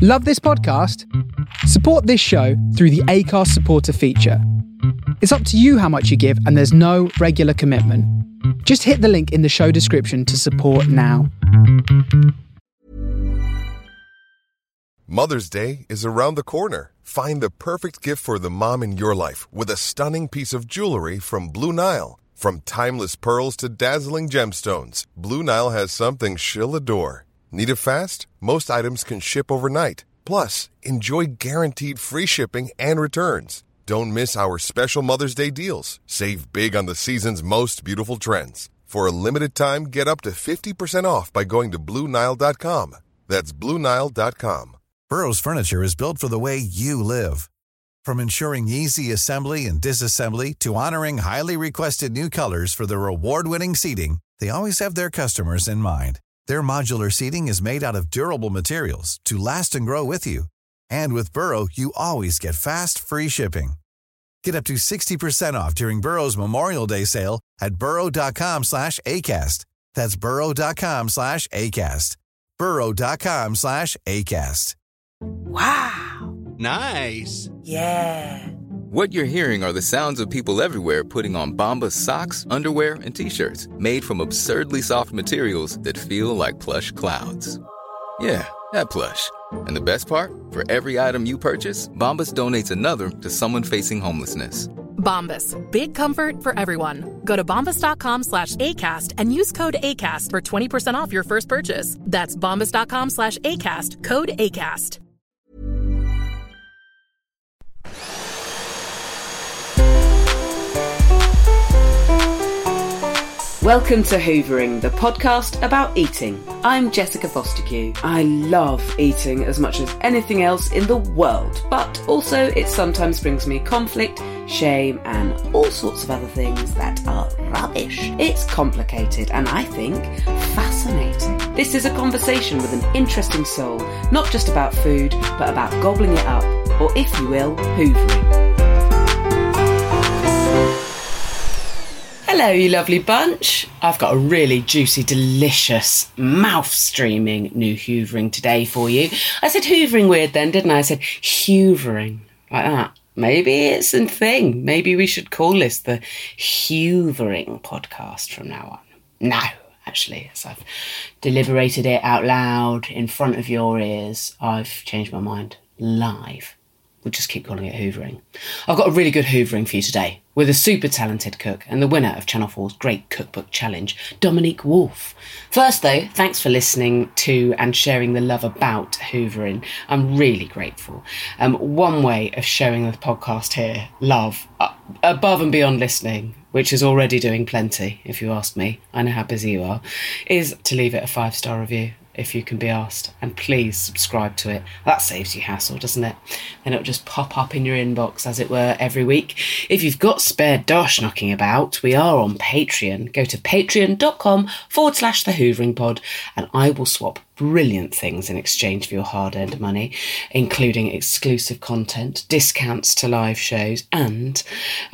Love this podcast? Support this show through the Acast supporter feature. It's up to you how much you give, and there's no regular commitment. Just hit the link in the show description to support now. Mother's Day is around the corner. Find the perfect gift for the mom in your life with a stunning piece of jewelry from Blue Nile. From timeless pearls to dazzling gemstones, Blue Nile has something she'll adore. Need it fast? Most items can ship overnight. Plus, enjoy guaranteed free shipping and returns. Don't miss our special Mother's Day deals. Save big on the season's most beautiful trends. For a limited time, get up to 50% off by going to BlueNile.com. That's BlueNile.com. Burrow's furniture is built for the way you live. From ensuring easy assembly and disassembly to honoring highly requested new colors for their award-winning seating, they always have their customers in mind. Their modular seating is made out of durable materials to last and grow with you. And with Burrow, you always get fast, free shipping. Get up to 60% off during Burrow's Memorial Day sale at burrow.com/ACAST. That's burrow.com/ACAST. burrow.com/ACAST. Wow. Nice. Yeah. What you're hearing are the sounds of people everywhere putting on Bombas socks, underwear, and T-shirts made from absurdly soft materials that feel like plush clouds. Yeah, that plush. And the best part? For every item you purchase, Bombas donates another to someone facing homelessness. Bombas. Big comfort for everyone. Go to bombas.com/ACAST and use code ACAST for 20% off your first purchase. That's bombas.com/ACAST. Code ACAST. Welcome to Hoovering, the podcast about eating. I'm Jessica Fostekew. I love eating as much as anything else in the world, but also it sometimes brings me conflict, shame, and all sorts of other things that are rubbish. It's complicated and I think fascinating. This is a conversation with an interesting soul, not just about food, but about gobbling it up, or if you will, hoovering. Hello, you lovely bunch. I've got a really juicy, delicious, mouth-streaming new hoovering today for you. I said hoovering weird then, didn't I? I said hoovering, like that. Maybe it's a thing. Maybe we should call this the hoovering podcast from now on. No, actually, as I've deliberated it out loud in front of your ears, I've changed my mind. Live. We'll just keep calling it hoovering. I've got a really good hoovering for you today with a super talented cook and the winner of Channel 4's Great Cookbook Challenge, Dominique Wolf. First though, thanks for listening to and sharing the love about hoovering. I'm really grateful. One way of showing the podcast here, love, above and beyond listening, which is already doing plenty, if you ask me, I know how busy you are, is to leave it a 5-star review. If you can be asked, and please subscribe to it. That saves you hassle, doesn't it? Then it'll just pop up in your inbox, as it were, every week. If you've got spare dosh knocking about, we are on Patreon. Go to patreon.com/The Hoovering Pod, and I will swap brilliant things in exchange for your hard-earned money, including exclusive content, discounts to live shows, and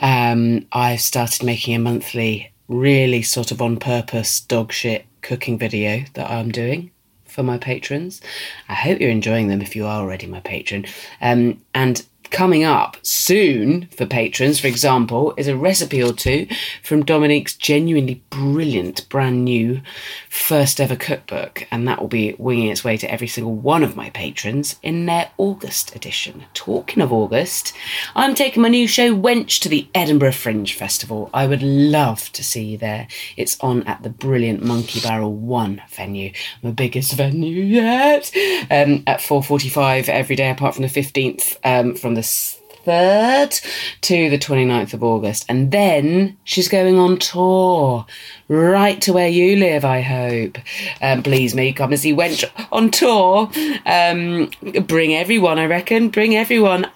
I've started making a monthly, really sort of on-purpose dog shit cooking video that I'm doing for my patrons. I hope you're enjoying them if you are already my patron. And coming up soon for patrons, for example, is a recipe or two from Dominique's genuinely brilliant brand new first ever cookbook, and that will be winging its way to every single one of my patrons in their August edition. Talking of August, I'm taking my new show Wench to the Edinburgh Fringe Festival. I would love to see you there. It's on at the brilliant Monkey Barrel 1 venue, my biggest venue yet, at 4:45 every day apart from the 15th, from the 3rd to the 29th of August. And then she's going on tour right to where you live, I hope. Please me, come and see Wench on tour. Bring everyone, I reckon. Bring everyone.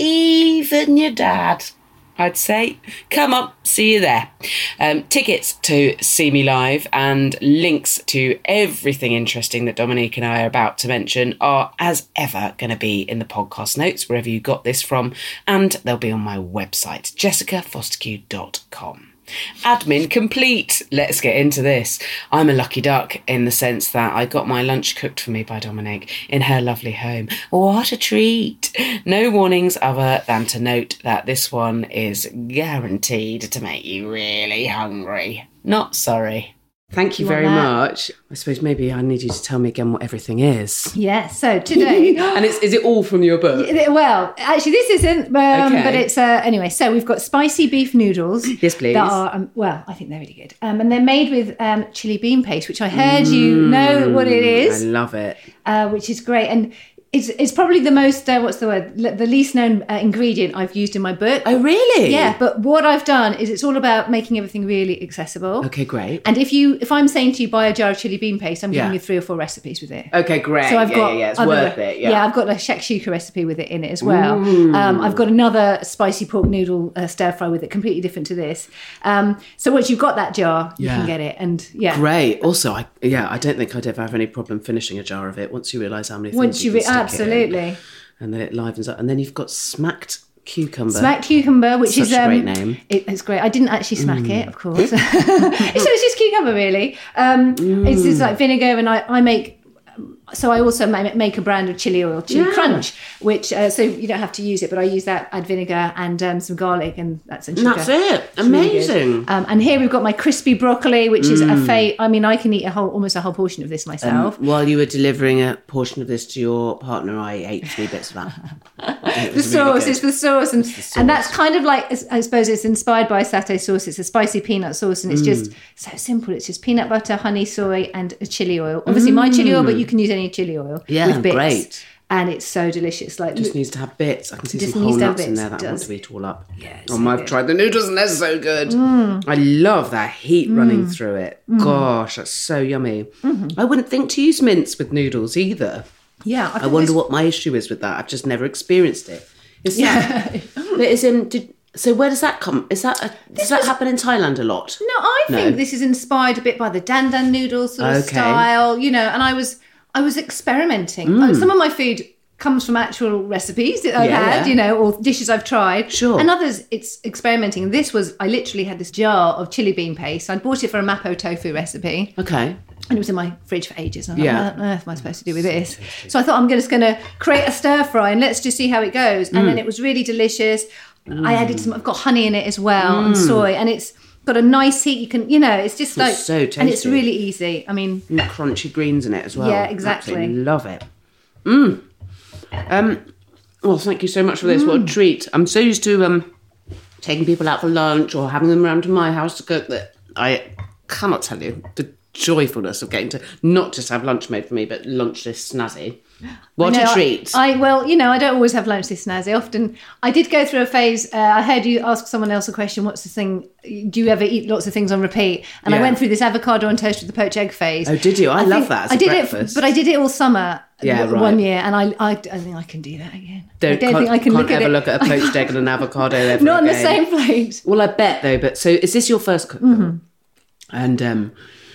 Even your dad, I'd say. Come on, see you there. Tickets to see me live and links to everything interesting that Dominique and I are about to mention are, as ever, going to be in the podcast notes, wherever you got this from, and they'll be on my website, jessicafostekew.com. Admin complete. Let's get into this. I'm a lucky duck in the sense that I got my lunch cooked for me by Dominic in her lovely home. What a treat. No warnings other than to note that this one is guaranteed to make you really hungry. Not sorry. Thank you very much. I suppose maybe I need you to tell me again what everything is. Yeah, so today... And is it all from your book? Well, actually, this isn't, but it's... anyway, so we've got spicy beef noodles. Yes, please. That are, I think they're really good. And they're made with chili bean paste, which I heard you know what it is. I love it. Which is great. And it's probably the most, what's the word? The least known ingredient I've used in my book. Oh, really? Yeah, but what I've done is it's all about making everything really accessible. Okay, great. And if I'm saying to you, buy a jar of chili bean paste, I'm giving you 3 or 4 recipes with it. Okay, great. So I've got it's worth it. Yeah, I've got a shakshuka recipe with it in it as well. I've got another spicy pork noodle stir fry with it, completely different to this. So once you've got that jar, you can get it. And great. Also, I don't think I'd ever have any problem finishing a jar of it once you realise how many things you can stick absolutely. in. And then it livens up. And then you've got smacked cucumber. Smacked cucumber, which is a great name. It's great. I didn't actually smack it, of course. So it's just cucumber, really. It's just like vinegar, and I make. So I also make a brand of chili oil, Chili Crunch, which so you don't have to use it, but I use that, add vinegar and some garlic, and that's and sugar. That's it. Amazing. Really and here we've got my crispy broccoli, which is I mean, I can eat almost a whole portion of this myself. While you were delivering a portion of this to your partner, I ate 3 bits of that. The sauce is the sauce, and that's kind of like, I suppose it's inspired by satay sauce. It's a spicy peanut sauce, and it's just so simple. It's just peanut butter, honey, soy, and a chili oil. Obviously, my chili oil, but you can use any chili oil with bits. Great. And it's so delicious. Like, just needs to have bits. I can see some whole nuts in there that I want to eat all up. Yeah, I've tried the noodles and they're so good. I love that heat running through it. Gosh, that's so yummy. I wouldn't think to use mince with noodles either. Yeah, I wonder what my issue is with that. I've just never experienced it. So where does that come? Does that happen in Thailand a lot? No, I think this is inspired a bit by the dan dan noodle sort of style, and I was experimenting. Some of my food comes from actual recipes that I've had, or dishes I've tried. Sure. And others, it's experimenting. And I literally had this jar of chili bean paste. I bought it for a mapo tofu recipe. Okay. And it was in my fridge for ages. And I thought, what on earth am I supposed to do with this? So I thought, I'm just going to create a stir fry and let's just see how it goes. And then it was really delicious. I added I've got honey in it as well and soy. And it's got a nice heat. You can, it's just like, so tasty. And it's really easy. I mean, and crunchy greens in it as well. Yeah, exactly. Absolutely love it. Well, thank you so much for this. What a treat. I'm so used to taking people out for lunch or having them around to my house to cook that I cannot tell you the joyfulness of getting to not just have lunch made for me, but lunch this snazzy. What a treat. I don't always have lunch this snazzy. Often, I did go through a phase, I heard you ask someone else a question, what's the thing, do you ever eat lots of things on repeat? And I went through this avocado on toast with the poached egg phase. Oh, did you? I love that as a breakfast. But I did it all summer. Yeah, right. One year, and I don't think I can do that again. I don't think I can look at it. Look at a poached egg and an avocado ever Not again. on the same plate. Well, I bet though. But so, is this your first cookbook? And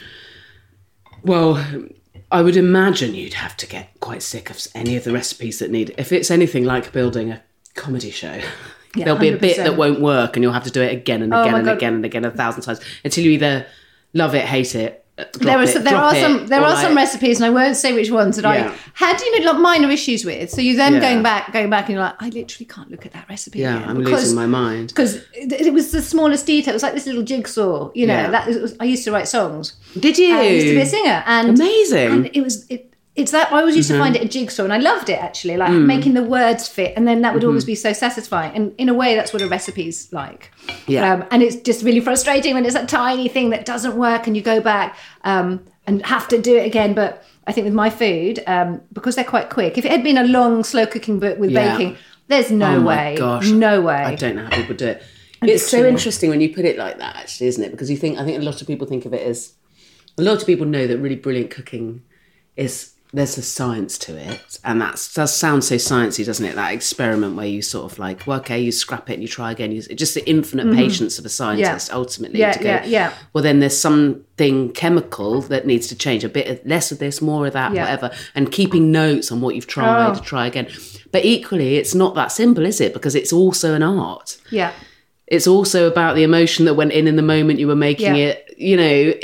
well, I would imagine you'd have to get quite sick of any of the recipes that need. If it's anything like building a comedy show, there'll be a bit that won't work, and you'll have to do it again and again and again and again 1,000 times until you either love it, hate it. There are some recipes, and I won't say which ones that I had minor issues with. So you then going back, and you're like, I literally can't look at that recipe again. I'm losing my mind because it was the smallest detail. It was like this little jigsaw. I used to write songs. Did you? I used to be a singer, and amazing. And it's that I always used to find it a jigsaw, and I loved it actually, like making the words fit, and then that would always be so satisfying. And in a way, that's what a recipe's like. Yeah. And it's just really frustrating when it's a tiny thing that doesn't work, and you go back and have to do it again. But I think with my food, because they're quite quick, if it had been a long, slow cooking book with baking, there's no way. Gosh. No way. I don't know how people do it. It's so interesting when you put it like that, actually, isn't it? Because I think a lot of people think of it as, a lot of people know that really brilliant cooking there's a science to it, and that does sound so sciencey, doesn't it? That experiment where you sort of like, well, okay, you scrap it and you try again. Just the infinite patience of a scientist, ultimately. Well, then there's something chemical that needs to change, a bit less of this, more of that, whatever, and keeping notes on what you've tried to try again. But equally, it's not that simple, is it? Because it's also an art. Yeah. it's also about the emotion that went in the moment you were making it, you know,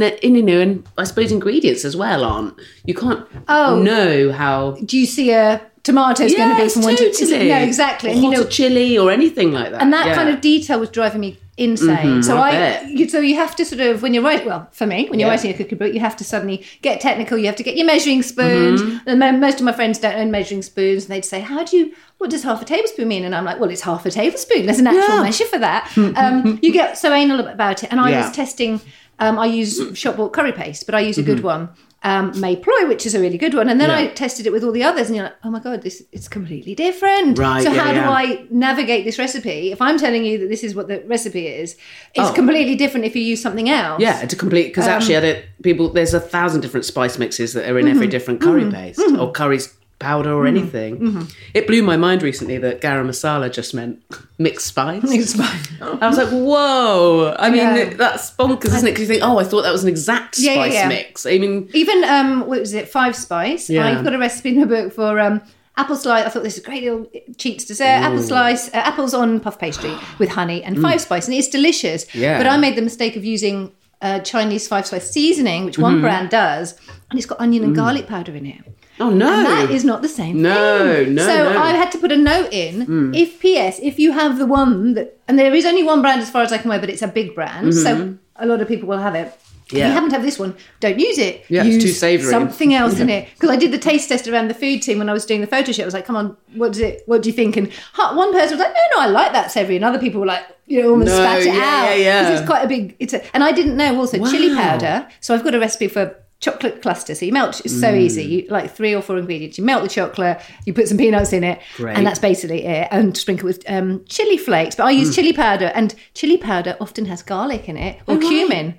and I suppose ingredients as well aren't. You can't know how juicy tomato's going to be from one to totally. No, exactly. Or and hot chili or anything like that. And that kind of detail was driving me insane. So you have to sort of, when you're writing, well, for me, when you're writing a cookery book, you have to suddenly get technical. You have to get your measuring spoons. And most of my friends don't own measuring spoons. And they'd say, what does half a tablespoon mean? And I'm like, well, it's half a tablespoon. There's an actual measure for that. You get so anal about it. And I was testing, I use shop-bought curry paste, but I use a good one. May Ploy, which is a really good one, and then I tested it with all the others, and you're like, oh my god, it's completely different. Right? So how do I navigate this recipe? If I'm telling you that this is what the recipe is, it's completely different if you use something else. Yeah, it's a complete, because actually, there's 1,000 different spice mixes that are in every different curry paste or curry's powder or anything. It blew my mind recently that garam masala just meant mixed spice. I was like, whoa. I mean, that's bonkers, isn't it? Because you think, I thought that was an exact spice mix. I mean, even what was it, 5 spice? I've got a recipe in the book for apple slice. I thought this is a great little cheats dessert. Apple slice, apples on puff pastry with honey and 5 spice, and it's delicious. But I made the mistake of using Chinese 5 spice seasoning, which one brand does, and it's got onion and garlic powder in it. Oh, no. And that is not the same thing. No. So I had to put a note in, if you have the one that, and there is only one brand as far as I can wear, but it's a big brand, so a lot of people will have it. If you happen to have this one, don't use it. Yeah, use it's too savoury. Something else in it. Because I did the taste test around the food team when I was doing the photo shoot. I was like, come on, what do you think? And one person was like, no, I like that savoury. And other people were like, almost spat it out. Yeah. It's quite a big, and I didn't know also chili powder. So I've got a recipe for chocolate cluster. So you melt, it's so easy. You like 3 or 4 ingredients. You melt the chocolate, you put some peanuts in it, and that's basically it. And sprinkle with chili flakes. But I use chili powder, and chili powder often has garlic in it or cumin.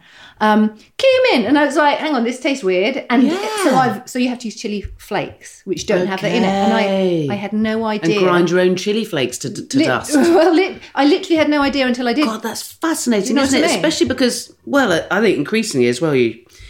Cumin, and I was like, hang on, this tastes weird. And so you have to use chili flakes, which don't have that in it. And I had no idea. And grind your own chili flakes to dust. Well, I literally had no idea until I did. God, that's fascinating, isn't it? Especially because, well, I think increasingly as well,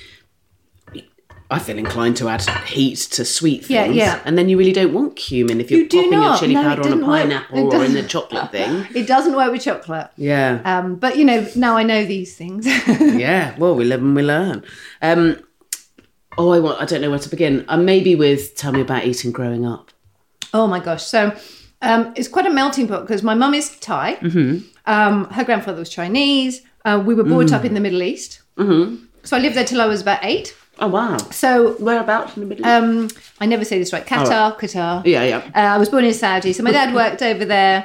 I feel inclined to add heat to sweet things. Yeah. And then you really don't want cumin if you're popping your chili powder on a pineapple or in the chocolate thing. It doesn't work with chocolate. Yeah. But, now I know these things. Yeah. Well, we live and we learn. I don't know where to begin. Maybe with tell me about eating growing up. Oh, my gosh. So it's quite a melting pot because my mum is Thai. Her grandfather was Chinese. We were brought up in the Middle East. So I lived there till I was about 8. Oh, wow. So whereabouts in the Middle East? I never say this right. Qatar. Yeah. I was born in Saudi. So my dad worked over there.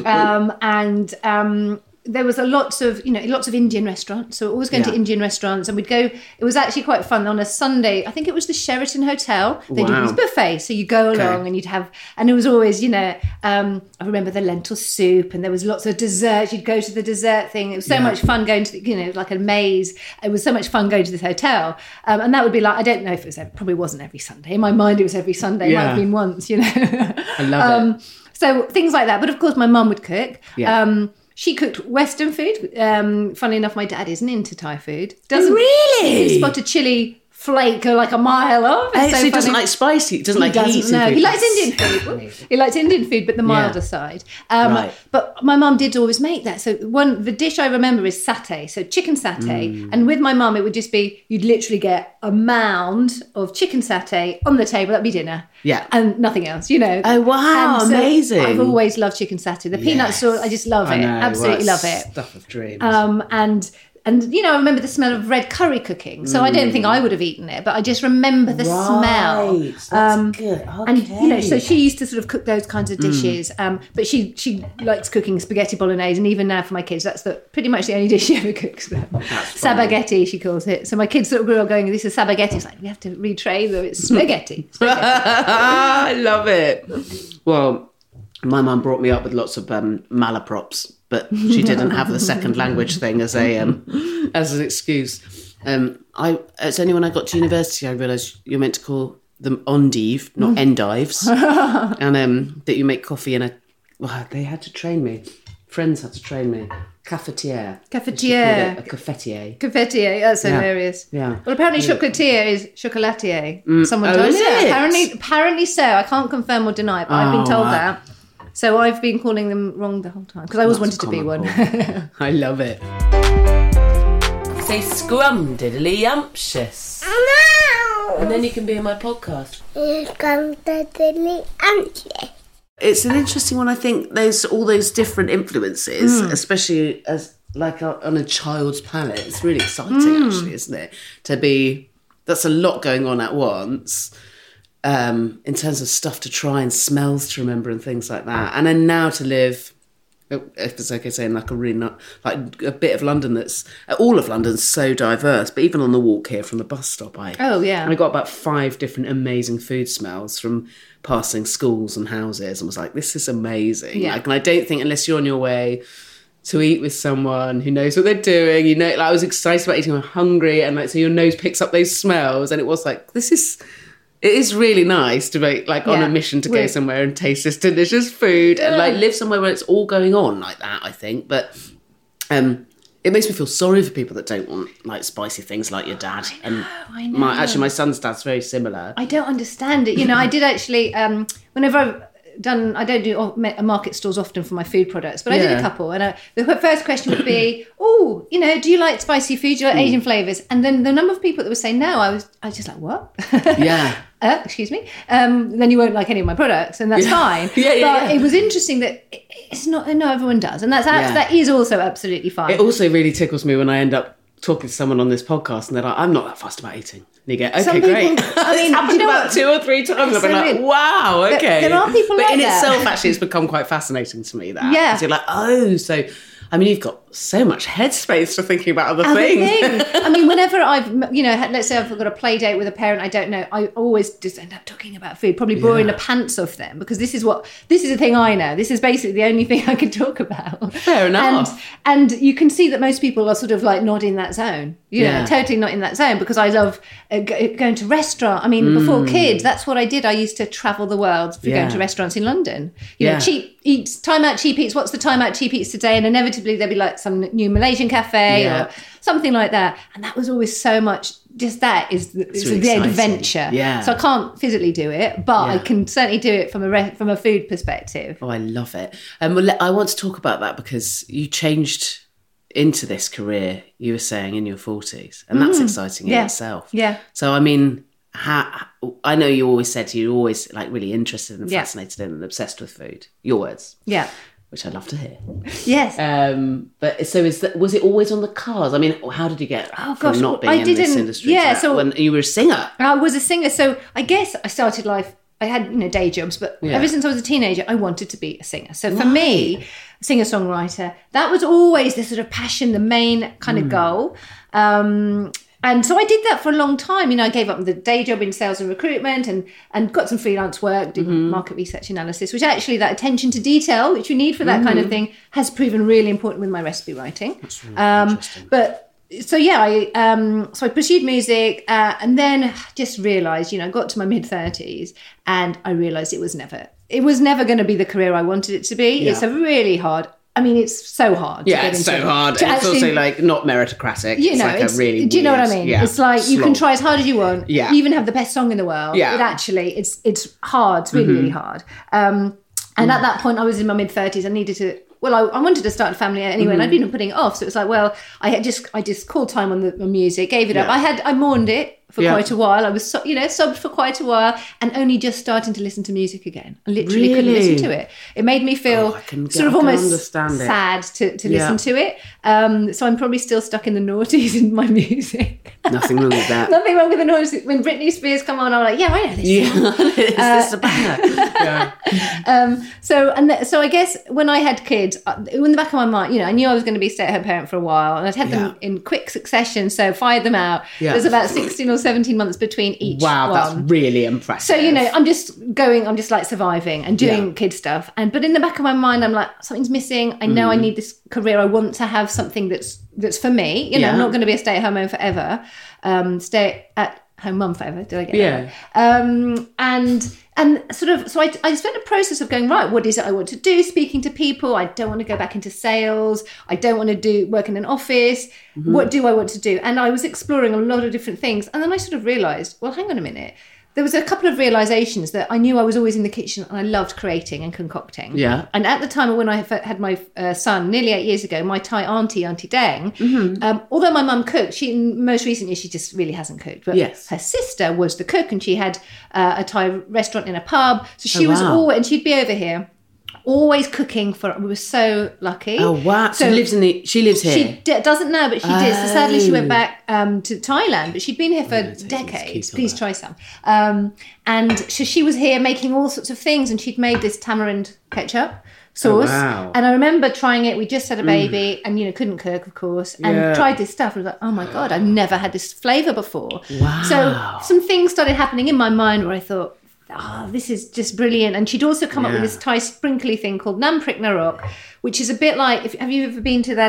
And there was lots of Indian restaurants. So always going to Indian restaurants. And we'd go, it was actually quite fun. On a Sunday, I think it was the Sheraton Hotel. They did this buffet. So you go along and you'd have, and it was always, I remember the lentil soup and there was lots of desserts. You'd go to the dessert thing. It was so much fun going to, like a maze. It was so much fun going to this hotel. And that would be like, I don't know if it was, probably wasn't every Sunday. In my mind, it was every Sunday. It might have been once, I love it. So things like that. But of course, my mum would cook. Yeah. She cooked Western food. Funnily enough, my dad isn't into Thai food. Really? He'd spot a chili flake like a mile off. So he doesn't like spicy. He doesn't like heat. No, he likes Indian food. He likes Indian food, but the milder side. Right. But my mum did always make that. So the dish I remember is satay. So chicken satay. And with my mum, it would just be, you'd literally get a mound of chicken satay on the table. That'd be dinner. Yeah. And nothing else, Oh, wow. And so amazing. I've always loved chicken satay. The peanut sauce, I just love it. Absolutely love it. Stuff of dreams. And I remember the smell of red curry cooking. So I don't think I would have eaten it, but I just remember the smell. That's good. Okay. And, so she used to sort of cook those kinds of dishes. But she likes cooking spaghetti bolognese. And even now for my kids, that's pretty much the only dish she ever cooks. Sabaghetti, she calls it. So my kids sort of grew up going, this is sabaghetti. It's like, we have to retrain them. It's spaghetti. I love it. Well, my mum brought me up with lots of malaprops. But she didn't have the second language thing as an excuse. It's only when I got to university I realised you're meant to call them endive, not endives, and that you make coffee in a. Well, they had to train me. Friends had to train me. Cafetiere. A cafetiere. Cafetiere. That's hilarious. Yeah. Well, apparently chocolatier is chocolatier. Someone told me that. Apparently so. I can't confirm or deny, but I've been told that. So I've been calling them wrong the whole time because I always wanted to be one. I love it. Say scrumdiddly-umptious. And then you can be in my podcast. It's an interesting one. I think there's all those different influences, especially as like on a child's palate. It's really exciting, actually, isn't it? That's a lot going on at once. In terms of stuff to try and smells to remember and things like that. And then now to live, if it's okay saying, like a bit of London that's, all of London's so diverse, but even on the walk here from the bus stop, I got about 5 different amazing food smells from passing schools and houses and was like, this is amazing. Yeah. And I don't think unless you're on your way to eat with someone who knows what they're doing, I was excited about eating, I'm hungry, and so your nose picks up those smells, and it was like, it is really nice to be on a mission to go somewhere and taste this delicious food and live somewhere where it's all going on like that, I think. But it makes me feel sorry for people that don't want spicy things like your dad. I know. My son's dad's very similar. I don't understand it. I did actually, whenever I've done, I don't do market stores often for my food products, but I did a couple. And the first question would be, do you like spicy food? Do you like Asian flavours? And then the number of people that would say no, I was just like, what? Yeah. Excuse me. Then you won't like any of my products, and that's fine. But it was interesting that it's not everyone does, and that is also absolutely fine. It also really tickles me when I end up talking to someone on this podcast and they're like, I'm not that fussed about eating. And you go, okay, great. It's happened about 2 or 3 times. I've been like, wow, okay. There are people like that. But in itself, actually, it's become quite fascinating to me, that. Yeah. Because you're like, you've got so much headspace for thinking about other things. Whenever I've, let's say I've got a play date with a parent I don't know, I always just end up talking about food, probably boring the pants off them, because this is a thing I know. This is basically the only thing I can talk about. Fair enough. And you can see that most people are sort of not in that zone. Totally not in that zone, because I love going to restaurants. Before kids, that's what I did. I used to travel the world for going to restaurants in London. Cheap eats, time out, cheap eats. What's the time out, cheap eats today? And inevitably there'd be some new Malaysian cafe or something like that. And that was always so much, just that is the adventure. Yeah. So I can't physically do it, but I can certainly do it from a food perspective. Oh, I love it. I want to talk about that because you changed into this career, you were saying, in your 40s, and that's exciting in itself. Yeah. So, I know you always said you're always really interested and fascinated and obsessed with food. Your words. Yeah. Which I love to hear. Yes. But so was it always on the cards? How did you get from not being in this industry to when you were a singer? I was a singer, so I guess I started life, I had day jobs, but ever since I was a teenager, I wanted to be a singer. So for me, singer-songwriter, that was always the sort of passion, the main kind of goal. And so I did that for a long time. I gave up the day job in sales and recruitment and got some freelance work, did market research analysis, which actually that attention to detail, which you need for that kind of thing, has proven really important with my recipe writing. That's really interesting. So I pursued music and then just realised, I got to my mid-30s and I realised it was never going to be the career I wanted it to be. Yeah. It's a really hard... it's so hard. Yeah, it's so hard. It's also not meritocratic. It's really weird. Do you know what I mean? Yeah. It's you can try as hard as you want. Yeah. You even have the best song in the world. Yeah. It's hard. It's really, really hard. And at that point, I was in my mid-30s. I needed to... I wanted to start a family anyway, and I'd been putting it off. So it was I just called time on the music, gave it up. I mourned it for quite a while. I was, sobbed for quite a while, and only just starting to listen to music again. I literally couldn't listen to it. It made me feel almost sad to listen to it. So I'm probably still stuck in the noughties in my music. Nothing wrong with that. Nothing wrong with the noughties. When Britney Spears come on, I'm like, I know this song. Is this a banger? So I guess when I had kids, in the back of my mind, I knew I was going to be a stay-at-home parent for a while, and I'd had them in quick succession, so fired them out. Yeah. There's about 16 or 17 months between each one. That's really impressive. So, I'm just surviving and doing kid stuff. But in the back of my mind, I'm like, something's missing. I know I need this career. I want to have something that's for me. I'm not going to be a stay-at-home mom forever. Stay-at-home mum forever. Did I get that? So I spent a process of going, right, what is it I want to do? Speaking to people. I don't want to go back into sales. I don't want to work in an office. What do I want to do? And I was exploring a lot of different things. And then I sort of realised, well, hang on a minute. there was a couple of realizations that I knew I was always in the kitchen and I loved creating and concocting. Yeah. And at the time when I had my son, nearly 8 years ago, my Thai Auntie Deng, although my mum cooked, most recently she just really hasn't cooked. But her sister was the cook, and she had a Thai restaurant in a pub. So she was always, and she'd be over here, always cooking for. We were so lucky. Oh wow! So she lives here. She doesn't now, but she did. So sadly, she went back to Thailand, but she'd been here for decades. Please try some. And so she was here making all sorts of things, and she'd made this tamarind ketchup sauce. Oh, wow. And I remember trying it. We just had a baby, and couldn't cook, of course, and tried this stuff. I was like, oh my god, I've never had this flavour before. Wow! So some things started happening in my mind where I thought, this is just brilliant. And she'd also come up with this Thai sprinkly thing called Nam Prik Narok, which is a bit like, have you ever been to that,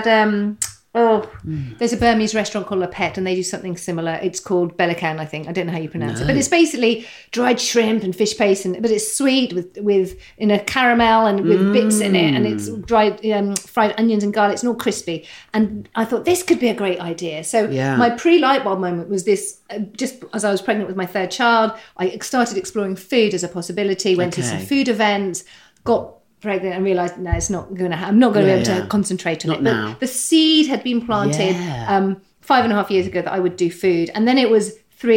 there's a Burmese restaurant called La Pet, and they do something similar. It's called Belacan, I think. I don't know how you pronounce it. But it's basically dried shrimp and fish paste, but it's sweet with in a caramel and with bits in it, and it's dried fried onions and garlic. It's all crispy. And I thought this could be a great idea. So my pre-light bulb moment was this, just as I was pregnant with my third child, I started exploring food as a possibility, went to some food events, got pregnant and realised, no, it's not going to happen. I'm not going to be able to concentrate on it. Now. But the seed had been planted 5.5 years ago that I would do food. And then it was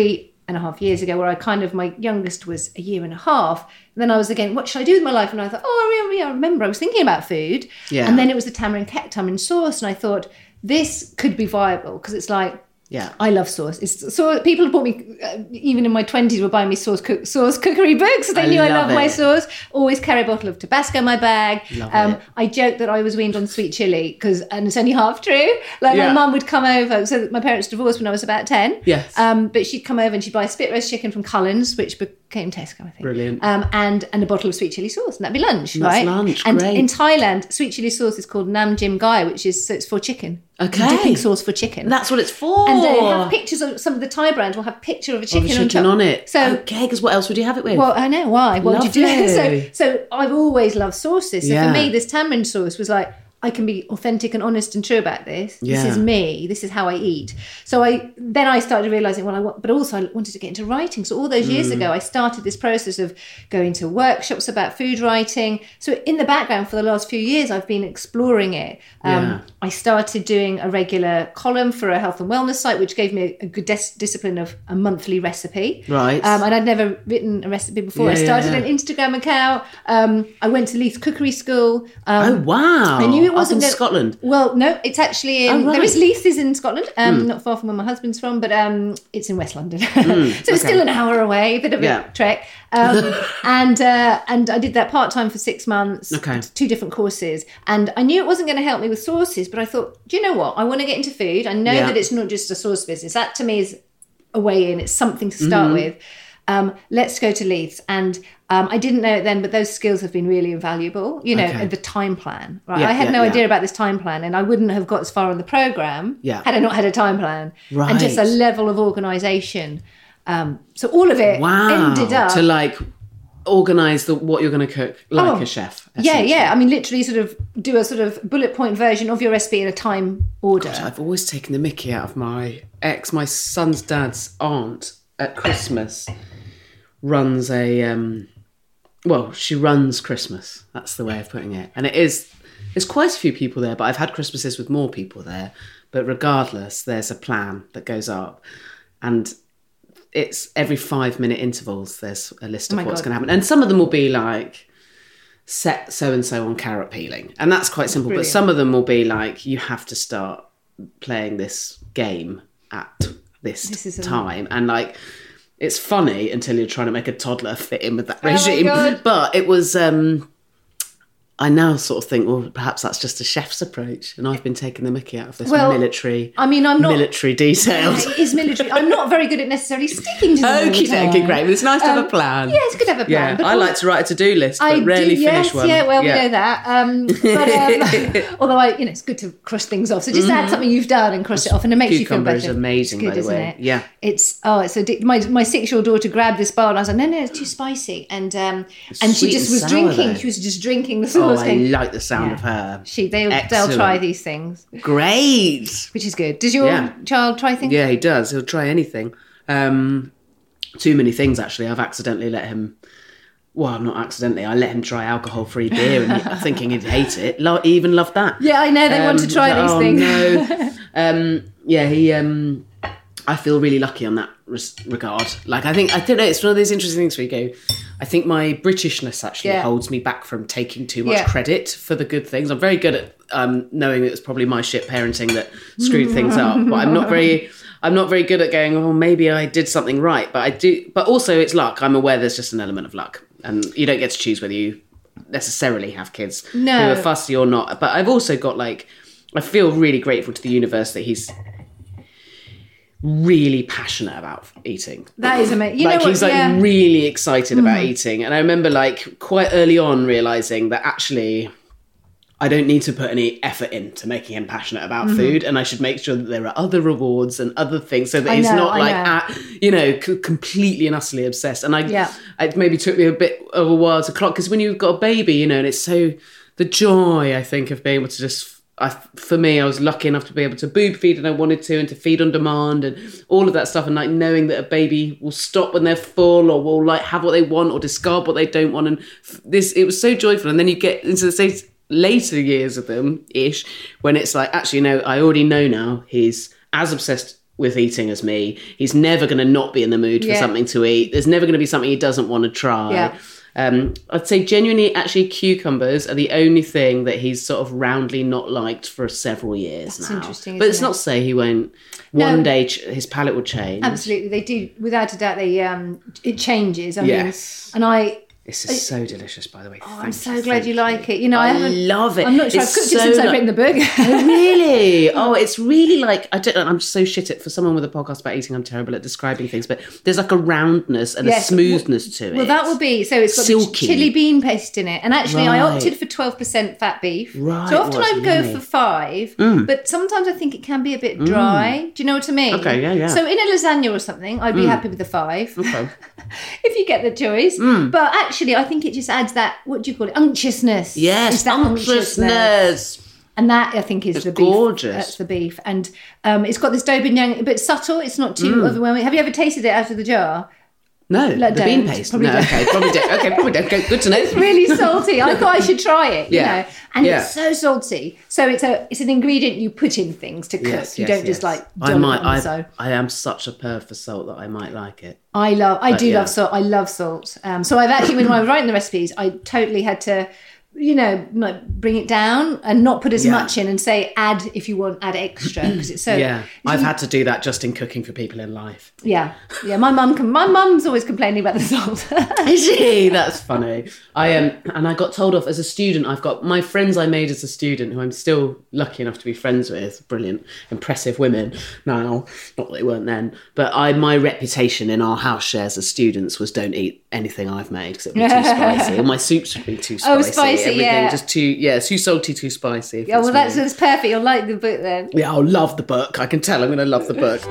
3.5 years ago where my youngest was a year and a half. And then I was again, what should I do with my life? And I thought, I remember I was thinking about food. Yeah. And then it was the tamarind sauce. And I thought, this could be viable because it's like, I love sauce. People have bought me, even in my 20s, were buying me sauce cookery books. So they knew I loved my sauce. Always carry a bottle of Tabasco in my bag. I joked that I was weaned on sweet chili and it's only half true. My mum would come over. So my parents divorced when I was about 10. Yes. But she'd come over and she'd buy spit roast chicken from Cullen's, which became Tesco, I think. Brilliant. And a bottle of sweet chili sauce, and that'd be lunch, and right? That's lunch. And great. in Thailand, sweet chili sauce is called Nam Jim Gai, so it's for chicken. Okay. Dipping sauce for chicken. That's what it's for. And they have pictures of some of the Thai brands will have a picture of a chicken, on it. So okay, because what else would you have it with? Well, I know why. What would you do? So I've always loved sauces. So for me, this tamarind sauce was like, I can be authentic and honest and true about this. This is me. This is how I eat. So I started realising, but also I wanted to get into writing. So all those years ago, I started this process of going to workshops about food writing. So in the background for the last few years, I've been exploring it. I started doing a regular column for a health and wellness site, which gave me a good discipline of a monthly recipe. Right. And I'd never written a recipe before. I started an Instagram account. I went to Leith Cookery School. Oh, wow. I knew it wasn't in Scotland. Well, no, it's actually in. There is Leith is in Scotland, not far from where my husband's from, but it's in West London, so it's still an hour away, a bit of a trek. And I did that part time for 6 months. Okay. 2 different courses, and I knew it wasn't going to help me with sauces, but I thought, do you know what? I want to get into food. I know that it's not just a sauce business. That to me is a way in. It's something to start with. Let's go to Leith. And I didn't know it then, but those skills have been really invaluable. The time plan. Right? I had no idea about this time plan, and I wouldn't have got as far on the programme had I not had a time plan. Right. And just a level of organisation. So all of it ended up to organise what you're going to cook like a chef. Yeah. I mean, literally sort of do a sort of bullet point version of your recipe in a time order. God, I've always taken the mickey out of my son's dad's aunt at Christmas. Runs she runs Christmas. That's the way of putting it. And there's quite a few people there, but I've had Christmases with more people there. But regardless, there's a plan that goes up. And it's every 5-minute intervals, there's a list of what's going to happen. And some of them will be like, set so-and-so on carrot peeling. And that's quite simple. Brilliant. But some of them will be like, you have to start playing this game at this time. And it's funny until you're trying to make a toddler fit in with that regime. But it was, I now sort of think, well, perhaps that's just a chef's approach. And I've been taking the mickey out of this military. I mean, I'm not military details. It is military. I'm not very good at necessarily sticking to them. Okay, great. But it's nice to have a plan. Yeah, it's good to have a plan. Yeah, but I like to write a to-do list, but rarely finish one. Yeah, well, we know that. But although it's good to cross things off. So just add something you've done and cross it off, and it makes you feel better. Cucumber is amazing, by the way. It? Yeah, it's my 6-year-old daughter grabbed this bowl, and I was like, no, it's too spicy, and she just was drinking. She was just drinking the sauce. I like the sound of her. They'll try these things. Great. Which is good. Does your child try things? Yeah, he does. He'll try anything. too many things, actually. I've accidentally let him... Well, not accidentally. I let him try alcohol-free beer, and thinking he'd hate it. He even loved that. Yeah, I know. They want to try these things. No. I feel really lucky on that regard. Like, I don't know, it's one of those interesting things where you go, I think my Britishness actually holds me back from taking too much credit for the good things. I'm very good at knowing that it's probably my shit parenting that screwed things up, but I'm not very good at going, oh, maybe I did something right. But I do. But also it's luck. I'm aware there's just an element of luck, and you don't get to choose whether you necessarily have kids who are fussy or not. But I've also got, like, I feel really grateful to the universe that he's really passionate about eating. That is amazing. He's really excited about eating. And I remember, like, quite early on realising that actually I don't need to put any effort into making him passionate about food, and I should make sure that there are other rewards and other things so that he's not completely and utterly obsessed. And it maybe took me a bit of a while to clock, because when you've got a baby, and it's so, the joy, I think, of being able to just, for me, I was lucky enough to be able to boob feed and I wanted to, and to feed on demand and all of that stuff, and like knowing that a baby will stop when they're full, or will like have what they want or discard what they don't want, and it was so joyful. And then you get into the later years of them ish, when it's like, actually, no, I already know now he's as obsessed with eating as me. He's never going to not be in the mood for something to eat. There's never going to be something he doesn't want to try. I'd say genuinely, actually, cucumbers are the only thing that he's sort of roundly not liked for several years now. That's interesting, but it's not to say he won't. One day his palate will change. Absolutely, they do. Without a doubt, it changes. I mean, This is so delicious, by the way. I'm so glad you like it. I love it. I'm not sure I've cooked it since I've written the book. Oh, really? Oh, it's really like, I'm just so shit at, for someone with a podcast about eating, I'm terrible at describing things, but there's like a roundness and a smoothness to it. Well, that will be, so it's got silky chili bean paste in it. And actually, I opted for 12% fat beef. Right. So often I would go for 5, but sometimes I think it can be a bit dry. Do you know what I mean? Okay, yeah. So in a lasagna or something, I'd be happy with the 5. Okay. If you get the choice. But actually, I think it just adds that, what do you call it? Unctuousness. Yes, it's that unctuousness. And that, I think, is the beef. Gorgeous. That's the beef. And it's got this doubinyang, but subtle. It's not too overwhelming. Have you ever tasted it out of the jar? No, the bean paste. Probably don't. Okay, probably don't. Okay, probably don't. Okay, good to know. It's really salty. I thought I should try it, you know. And it's so salty. So it's an ingredient you put in things to cook. You don't just like dump it on. So I am such a perv for salt that I might like it. I do love salt. I love salt. So I've actually, when I was writing the recipes, I totally had to, like bring it down and not put as much in, and say add, if you want, add extra, because it's so. Yeah, I've had to do that just in cooking for people in life. Yeah. My mum's always complaining about the salt. Is she? That's funny. And I got told off as a student. I've got my friends I made as a student, who I'm still lucky enough to be friends with. Brilliant, impressive women now. Not that they weren't then, but my reputation in our house shares as students was, don't eat anything I've made because it would be too spicy, or my soups would be too spicy. Oh, spicy. Everything just too salty, too spicy. Yeah, well, that's perfect. You'll like the book then. Yeah, I'll love the book. I can tell I'm going to love the book.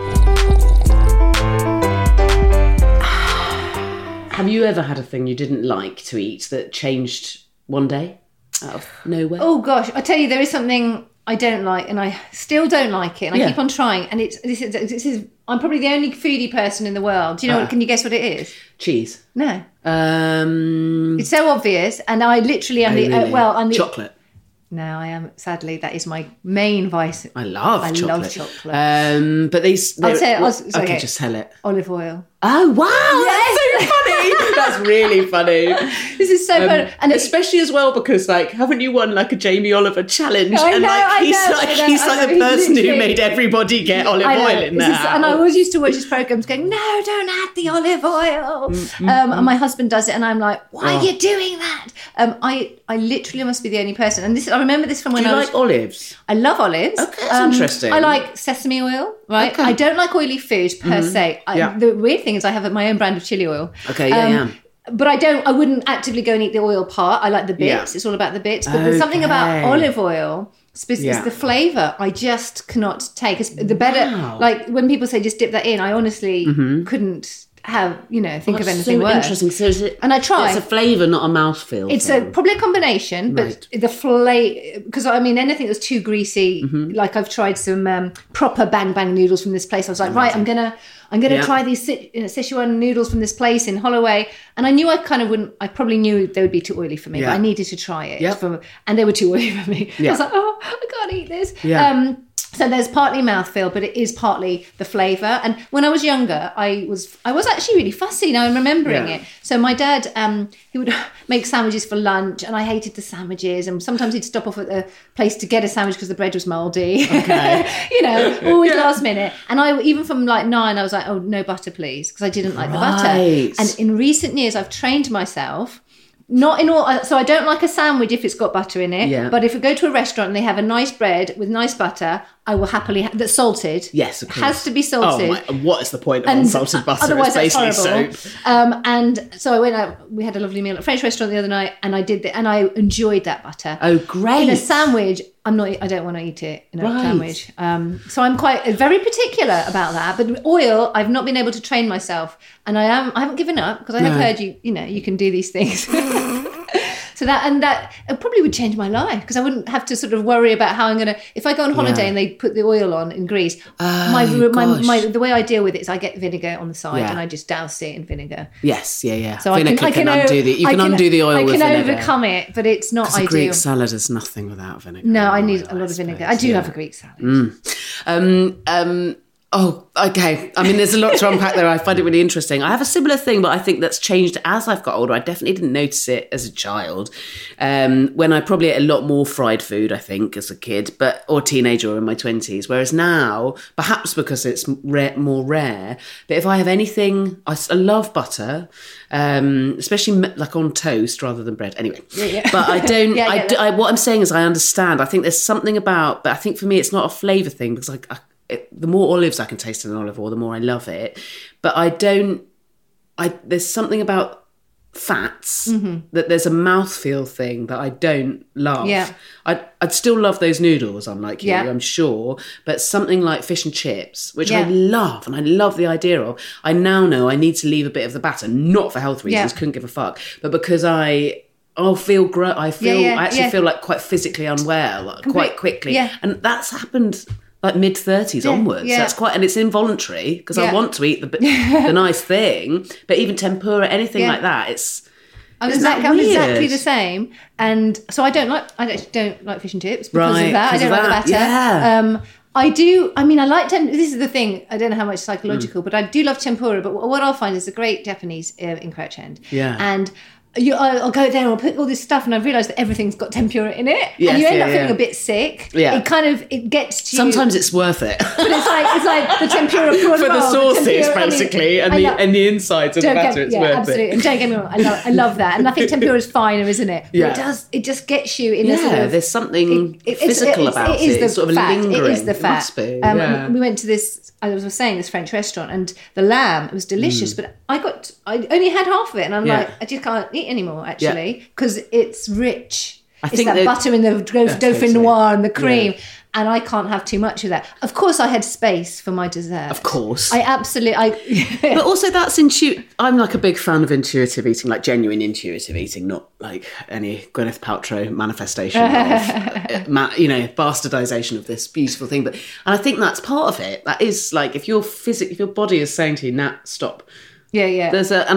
Have you ever had a thing you didn't like to eat that changed one day out of nowhere? Oh gosh, I tell you, there is something I don't like, and I still don't like it, and I keep on trying. And this is I'm probably the only foodie person in the world. Do you know? Can you guess what it is? Cheese. No. It's so obvious, and I literally am I'm the chocolate. No, I am. Sadly, that is my main vice. I love chocolate. But okay, just tell it. Olive oil. Oh wow! Yes! That's so funny. That's really funny. This is so fun, and especially as well because, like, haven't you won like a Jamie Oliver challenge? I know. He's like the person who made everybody get olive oil in there. And I always used to watch his programs, going, "No, don't add the olive oil." And my husband does it, and I'm like, "Why are you doing that?" I literally must be the only person, and I remember this from when I was. Do you like olives? I love olives. Okay, that's interesting. I like sesame oil. Right, okay. I don't like oily food per se. The weird thing is I have my own brand of chili oil. Okay, yeah. But I wouldn't actively go and eat the oil part. I like the bits. Yeah. It's all about the bits. But there's something about olive oil, it's the flavour I just cannot take. It's the better, like when people say just dip that in, I honestly couldn't have, think of anything worse. Interesting. So is it, and I try. It's a flavour, not a mouthfeel. It's probably a combination, but the flavour, because I mean anything that's too greasy, like I've tried some proper bang bang noodles from this place. I was like, right, I'm I'm going to try these Sichuan noodles from this place in Holloway. And I knew I probably knew they would be too oily for me, but I needed to try it. And they were too oily for me. I was like, I can't eat this. So there's partly mouthfeel, but it is partly the flavour. And when I was younger, I was actually really fussy. Now I'm remembering it. So my dad, he would make sandwiches for lunch, and I hated the sandwiches. And sometimes he'd stop off at the place to get a sandwich because the bread was mouldy. Okay. Always last minute. And I, even from like 9, I was like, oh, no butter, please, because I didn't like the butter. And in recent years, I've trained myself. Not in all, so I don't like a sandwich if it's got butter in it. Yeah. But if I go to a restaurant and they have a nice bread with nice butter, I will happily that's salted. Yes, of course. It has to be salted. Oh my! What is the point of unsalted butter? Otherwise, it's basically that's horrible. Soap. And so I went out. We had a lovely meal at a French restaurant the other night, and I did that, and I enjoyed that butter. Oh, great! In a sandwich, I don't want to eat it in a sandwich. So I'm quite very particular about that. But with oil, I've not been able to train myself, and I haven't given up because I have heard you can do these things. So that it probably would change my life because I wouldn't have to sort of worry about how I'm going to, if I go on holiday and they put the oil on in Greece, the way I deal with it is I get vinegar on the side and I just douse it in vinegar. Yes, yeah. So vinegar I can undo the oil with vinegar. I can overcome it, but it's not ideal. A Greek salad is nothing without vinegar. No, I need a lot of vinegar. I do love a Greek salad. Oh, okay. I mean, there's a lot to unpack there. I find it really interesting. I have a similar thing, but I think that's changed as I've got older. I definitely didn't notice it as a child. When I probably ate a lot more fried food, I think, as a kid, or teenager or in my 20s. Whereas now, perhaps because it's more rare, but if I have anything, I love butter, especially like on toast rather than bread. Anyway, but I don't. What I'm saying is, I understand. I think there's something about, but I think for me, it's not a flavour thing because the more olives I can taste in an olive oil, the more I love it. But there's something about fats that there's a mouthfeel thing that I don't love. Yeah. I'd still love those noodles, unlike you, I'm sure. But something like fish and chips, which I love, and I love the idea of, I now know I need to leave a bit of the batter, not for health reasons, couldn't give a fuck, but because I actually feel like quite physically unwell quite quickly. Yeah. And that's happened like mid-30s onwards. Yeah. That's and it's involuntary because I want to eat the nice thing, but even tempura, anything like that, I'm exactly the same. And so I don't like fish and chips because of that. I don't like the batter. Yeah. I do. I mean, I like tempura. This is the thing. I don't know how much psychological, but I do love tempura. But what I'll find is a great Japanese in Crouch End. Yeah. And I'll go there and I'll put all this stuff and I've realised that everything's got tempura in it. Yes, and you end up feeling a bit sick. Yeah. It gets to you. Sometimes it's worth it. But it's like the tempura prawn for the sauces, basically, and the insides of the batter, it's worth absolutely. it. And don't get me wrong, I love that. And I think tempura is finer, isn't it? But it just gets you in a sort of... there's something physical about it. It's sort of lingering. It is the fat. It must be. We went to this, I was saying, this French restaurant, and the lamb, it was delicious, but I only had half of it, and I'm like, I just can't eat anymore, actually, because it's rich. It's that butter in the Dauphin Noir and the cream, and I can't have too much of that. Of course, I had space for my dessert. Of course. I absolutely... But also that's intuitive. I'm like a big fan of intuitive eating, like genuine intuitive eating, not like any Gwyneth Paltrow manifestation of, bastardization of this beautiful thing. And I think that's part of it. That is like, if your body is saying to you, nah, stop. Yeah.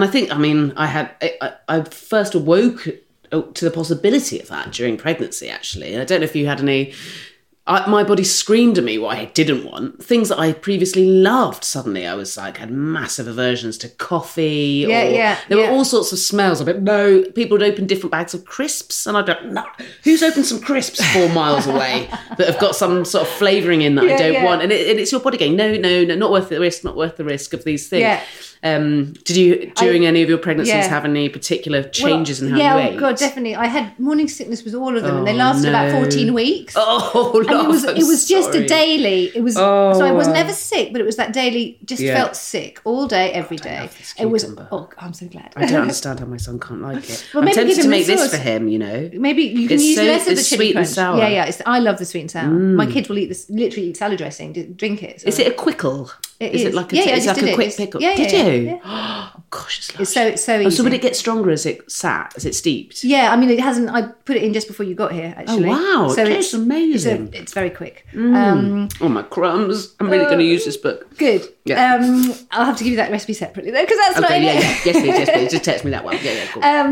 I first awoke to the possibility of that during pregnancy, actually. And I don't know if you had any... my body screamed at me what I didn't want. Things that I previously loved, suddenly I was like, had massive aversions to coffee. There were all sorts of smells of it. No, people would open different bags of crisps, and I'd be like, no, who's opened some crisps 4 miles away that have got some sort of flavouring in that I don't want? And it's your body going, no, not worth the risk, not worth the risk of these things. Yeah. Did you, during any of your pregnancies, have any particular changes in how you ate? Yeah, God, definitely. I had morning sickness with all of them, and they lasted about 14 weeks. Oh, and it was just a daily. It was so I was never sick, but it was that daily. Just felt sick all day, every day. It was. Oh, I'm so glad. I don't understand how my son can't like it. Well, I'm tempted to make this for him. Maybe you can use less of the chili sweet crunch. And sour. Yeah. I love the sweet and sour. My kid will literally eat salad dressing, drink it. So. Is it a quickle? Is it like a, it's like a quick pickle? Yeah, Did you? Yeah. Oh gosh, it's lush. It's so easy. So would it get stronger as it sat, as it steeped? Yeah, I mean, it hasn't. I put it in just before you got here, actually. Oh wow, so it's amazing. It's very quick. Oh my crumbs! I'm really going to use this book. Good. Yeah. I'll have to give you that recipe separately though, because that's not in it. Yes, please. Just text me that one. Yeah,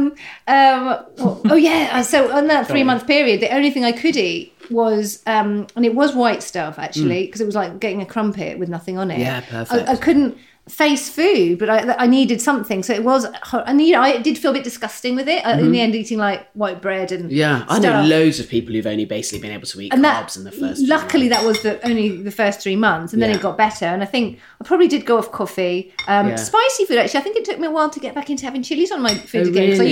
cool. So on that 3-month period, the only thing I could eat was, and it was white stuff actually, because it was like getting a crumpet with nothing on it. Yeah, perfect. I couldn't face food, but I needed something. So it was, and I did feel a bit disgusting with it. In the end, eating like white bread and I know loads of people who've only basically been able to eat carbs in the first. Luckily, that was only the first 3 months, and then it got better. And I think I probably did go off coffee, spicy food. Actually, I think it took me a while to get back into having chilies on my food again, because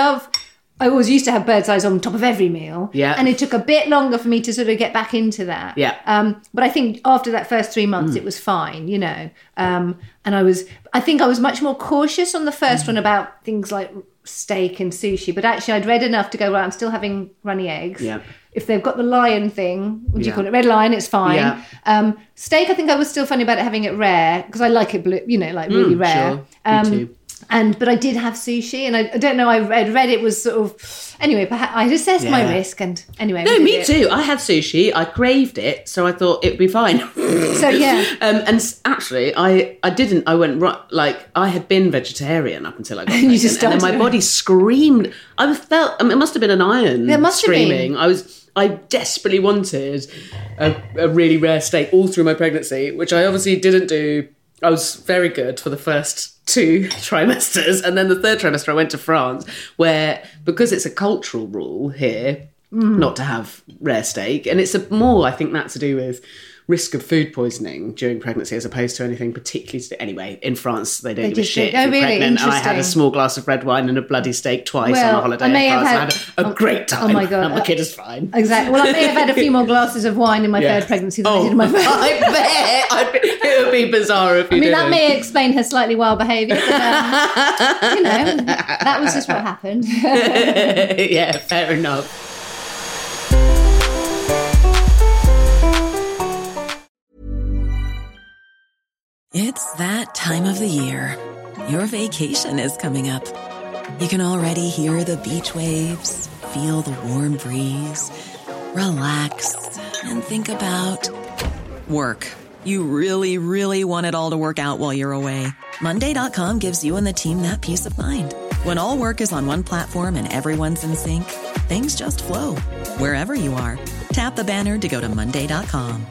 I always used to have bird's eyes on top of every meal. Yeah. And it took a bit longer for me to sort of get back into that. Yeah. But I think after that first 3 months, it was fine, you know. And I think I was much more cautious on the first one about things like steak and sushi. But actually, I'd read enough to go, right, I'm still having runny eggs. Yeah. If they've got the lion thing, what do you call it? Red lion, it's fine. Yeah. Steak, I think I was still funny about it having it rare, because I like it, you know, like really rare. Sure. Me too. But I did have sushi, and I don't know, I read it was sort of, anyway, perhaps I assessed my risk, and anyway. No, me too. I had sushi, I craved it, so I thought it'd be fine. So, yeah. And actually, I went right, like, I had been vegetarian up until I got pregnant, and then my body screamed. It must have been an iron screaming. I desperately wanted a really rare steak all through my pregnancy, which I obviously didn't do. I was very good for the first 2 trimesters, and then the 3rd trimester I went to France, where, because it's a cultural rule here not to have rare steak, and it's more, I think, that to do with risk of food poisoning during pregnancy as opposed to anything particularly. Anyway, in France they don't give a shit if you're pregnant, and I had a small glass of red wine and a bloody steak twice on a holiday in France. I had a great time. Oh my God. And my kid is fine. Exactly. Well, I may have had a few more glasses of wine in my 3rd pregnancy than I did in my first. I bet. It would be bizarre if you didn't. That may explain her slightly wild behaviour, but, you know, that was just what happened. Yeah, fair enough. It's that time of the year. Your vacation is coming up. You can already hear the beach waves, feel the warm breeze, relax, and think about work. You really, really want it all to work out while you're away. Monday.com gives you and the team that peace of mind. When all work is on one platform and everyone's in sync, things just flow. Wherever you are, tap the banner to go to Monday.com.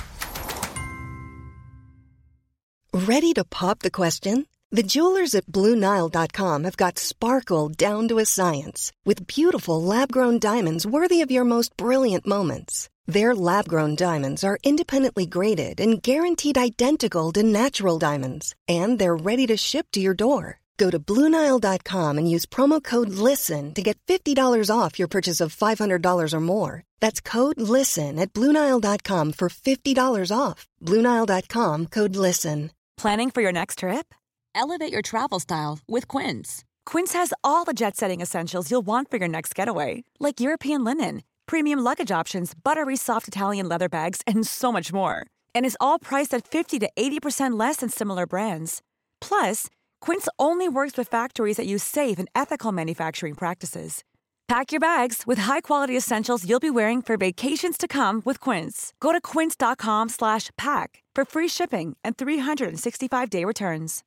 Ready to pop the question? The jewelers at BlueNile.com have got sparkle down to a science with beautiful lab-grown diamonds worthy of your most brilliant moments. Their lab-grown diamonds are independently graded and guaranteed identical to natural diamonds, and they're ready to ship to your door. Go to BlueNile.com and use promo code LISTEN to get $50 off your purchase of $500 or more. That's code LISTEN at BlueNile.com for $50 off. BlueNile.com, code LISTEN. Planning for your next trip? Elevate your travel style with Quince. Quince has all the jet-setting essentials you'll want for your next getaway, like European linen, premium luggage options, buttery soft Italian leather bags, and so much more. And is all priced at 50 to 80% less than similar brands. Plus, Quince only works with factories that use safe and ethical manufacturing practices. Pack your bags with high-quality essentials you'll be wearing for vacations to come with Quince. Go to quince.com/pack for free shipping and 365-day returns.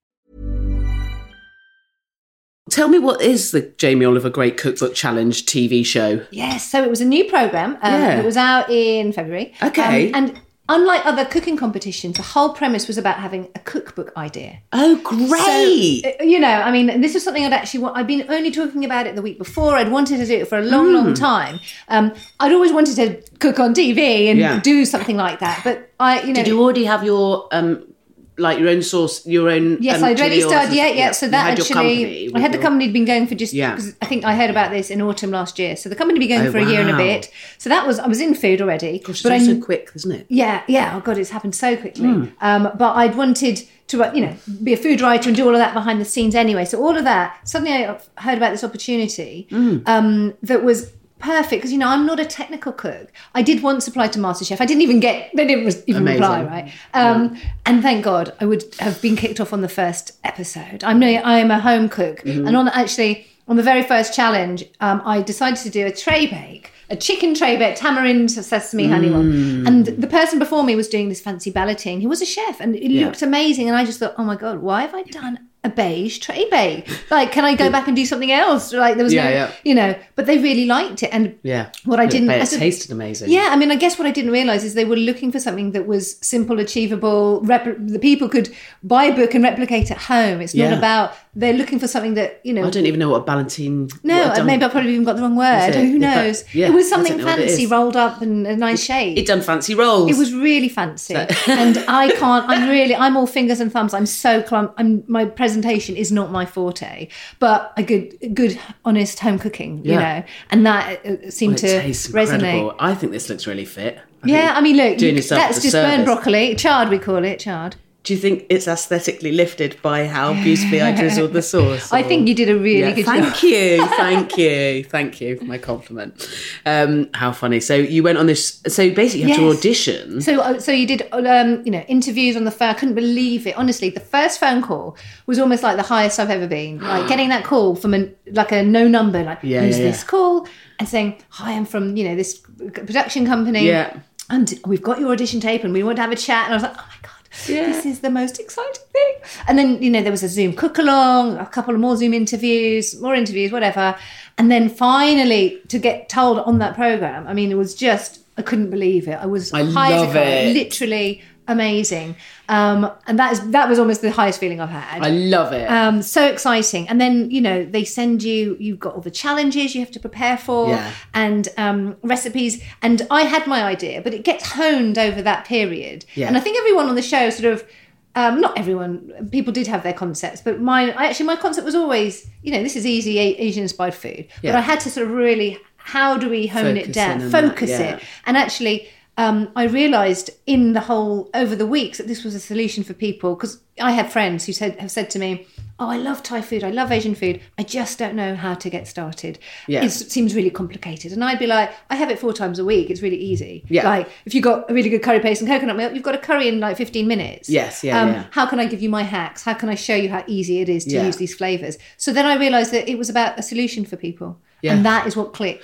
Tell me, what is the Jamie Oliver Great Cookbook Challenge TV show? Yes, so it was a new programme. It was out in February. Okay. And unlike other cooking competitions, the whole premise was about having a cookbook idea. Oh, great! So, you know, I mean, this is something I'd been only talking about it the week before. I'd wanted to do it for a long, long time. I'd always wanted to cook on TV and do something like that. But Did you already have your like your own sauce, your own? Yes, I'd already started. Yeah. So that actually, I had the company had been going for just. Yeah. Because I think I heard about this in autumn last year. So the company had been going for a year and a bit. So I was in food already. Gosh, it's so quick, isn't it? Yeah. Oh God, it's happened so quickly. But I'd wanted to, be a food writer and do all of that behind the scenes anyway. So all of that, suddenly I heard about this opportunity that was perfect because, you know, I'm not a technical cook. I did once apply to MasterChef. They didn't even reply, right? And thank God I would have been kicked off on the first episode. I am a home cook. And on the very first challenge, I decided to do a tray bake. A chicken tray bake, tamarind, sesame, honey one. And the person before me was doing this fancy balloting. He was a chef and it looked amazing. And I just thought, oh my God, why have I done a beige tray bake? Like, can I go back and do something else? Like, there was you know, but they really liked it. And what I didn't... It tasted amazing. Yeah, I mean, I guess what I didn't realise is they were looking for something that was simple, achievable, the people could buy a book and replicate at home. It's not about... They're looking for something that, you know... I don't even know what a ballotine... No, maybe I probably even got the wrong word. Who knows? It was something fancy rolled up in a nice shape. It done fancy rolls. It was really fancy. And I'm all fingers and thumbs. I'm so my presentation is not my forte, but a good honest home cooking, you know, and that seemed to resonate. I think this looks really fit. I mean, look, that's just burnt broccoli. Chard, we call it, chard. Do you think it's aesthetically lifted by how beautifully I drizzled the sauce? I think you did a really good job. Thank you for my compliment. How funny. So you went on this, so basically you had to audition. So you did, you know, interviews on the phone. I couldn't believe it. Honestly, the first phone call was almost like the highest I've ever been. Like getting that call from a no number, like who's this call? And saying, hi, I'm from, you know, this production company. Yeah. And we've got your audition tape and we want to have a chat. And I was like, oh my God. This is the most exciting thing. And then, you know, there was a Zoom cook along, a couple of more Zoom interviews, whatever. And then finally to get told on that program, I mean, it was just, I couldn't believe it. I love it. Literally amazing. And that was almost the highest feeling I've had. I love it. So exciting. And then, you know, they send you've got all the challenges you have to prepare for and recipes. And I had my idea, but it gets honed over that period. Yeah. And I think everyone on the show sort of, not everyone, people did have their concepts, but my concept was always, you know, this is easy Asian inspired food. Yeah. But I had to sort of really, how do we hone it down, focus it? And actually, I realised over the weeks that this was a solution for people, because I have friends who have said to me, oh, I love Thai food, I love Asian food, I just don't know how to get started. Yeah. It seems really complicated. And I'd be like, I have it 4 times a week, it's really easy. Yeah. Like, if you've got a really good curry paste and coconut milk, you've got a curry in like 15 minutes. Yes, How can I give you my hacks? How can I show you how easy it is to use these flavours? So then I realised that it was about a solution for people. Yeah. And that is what clicked.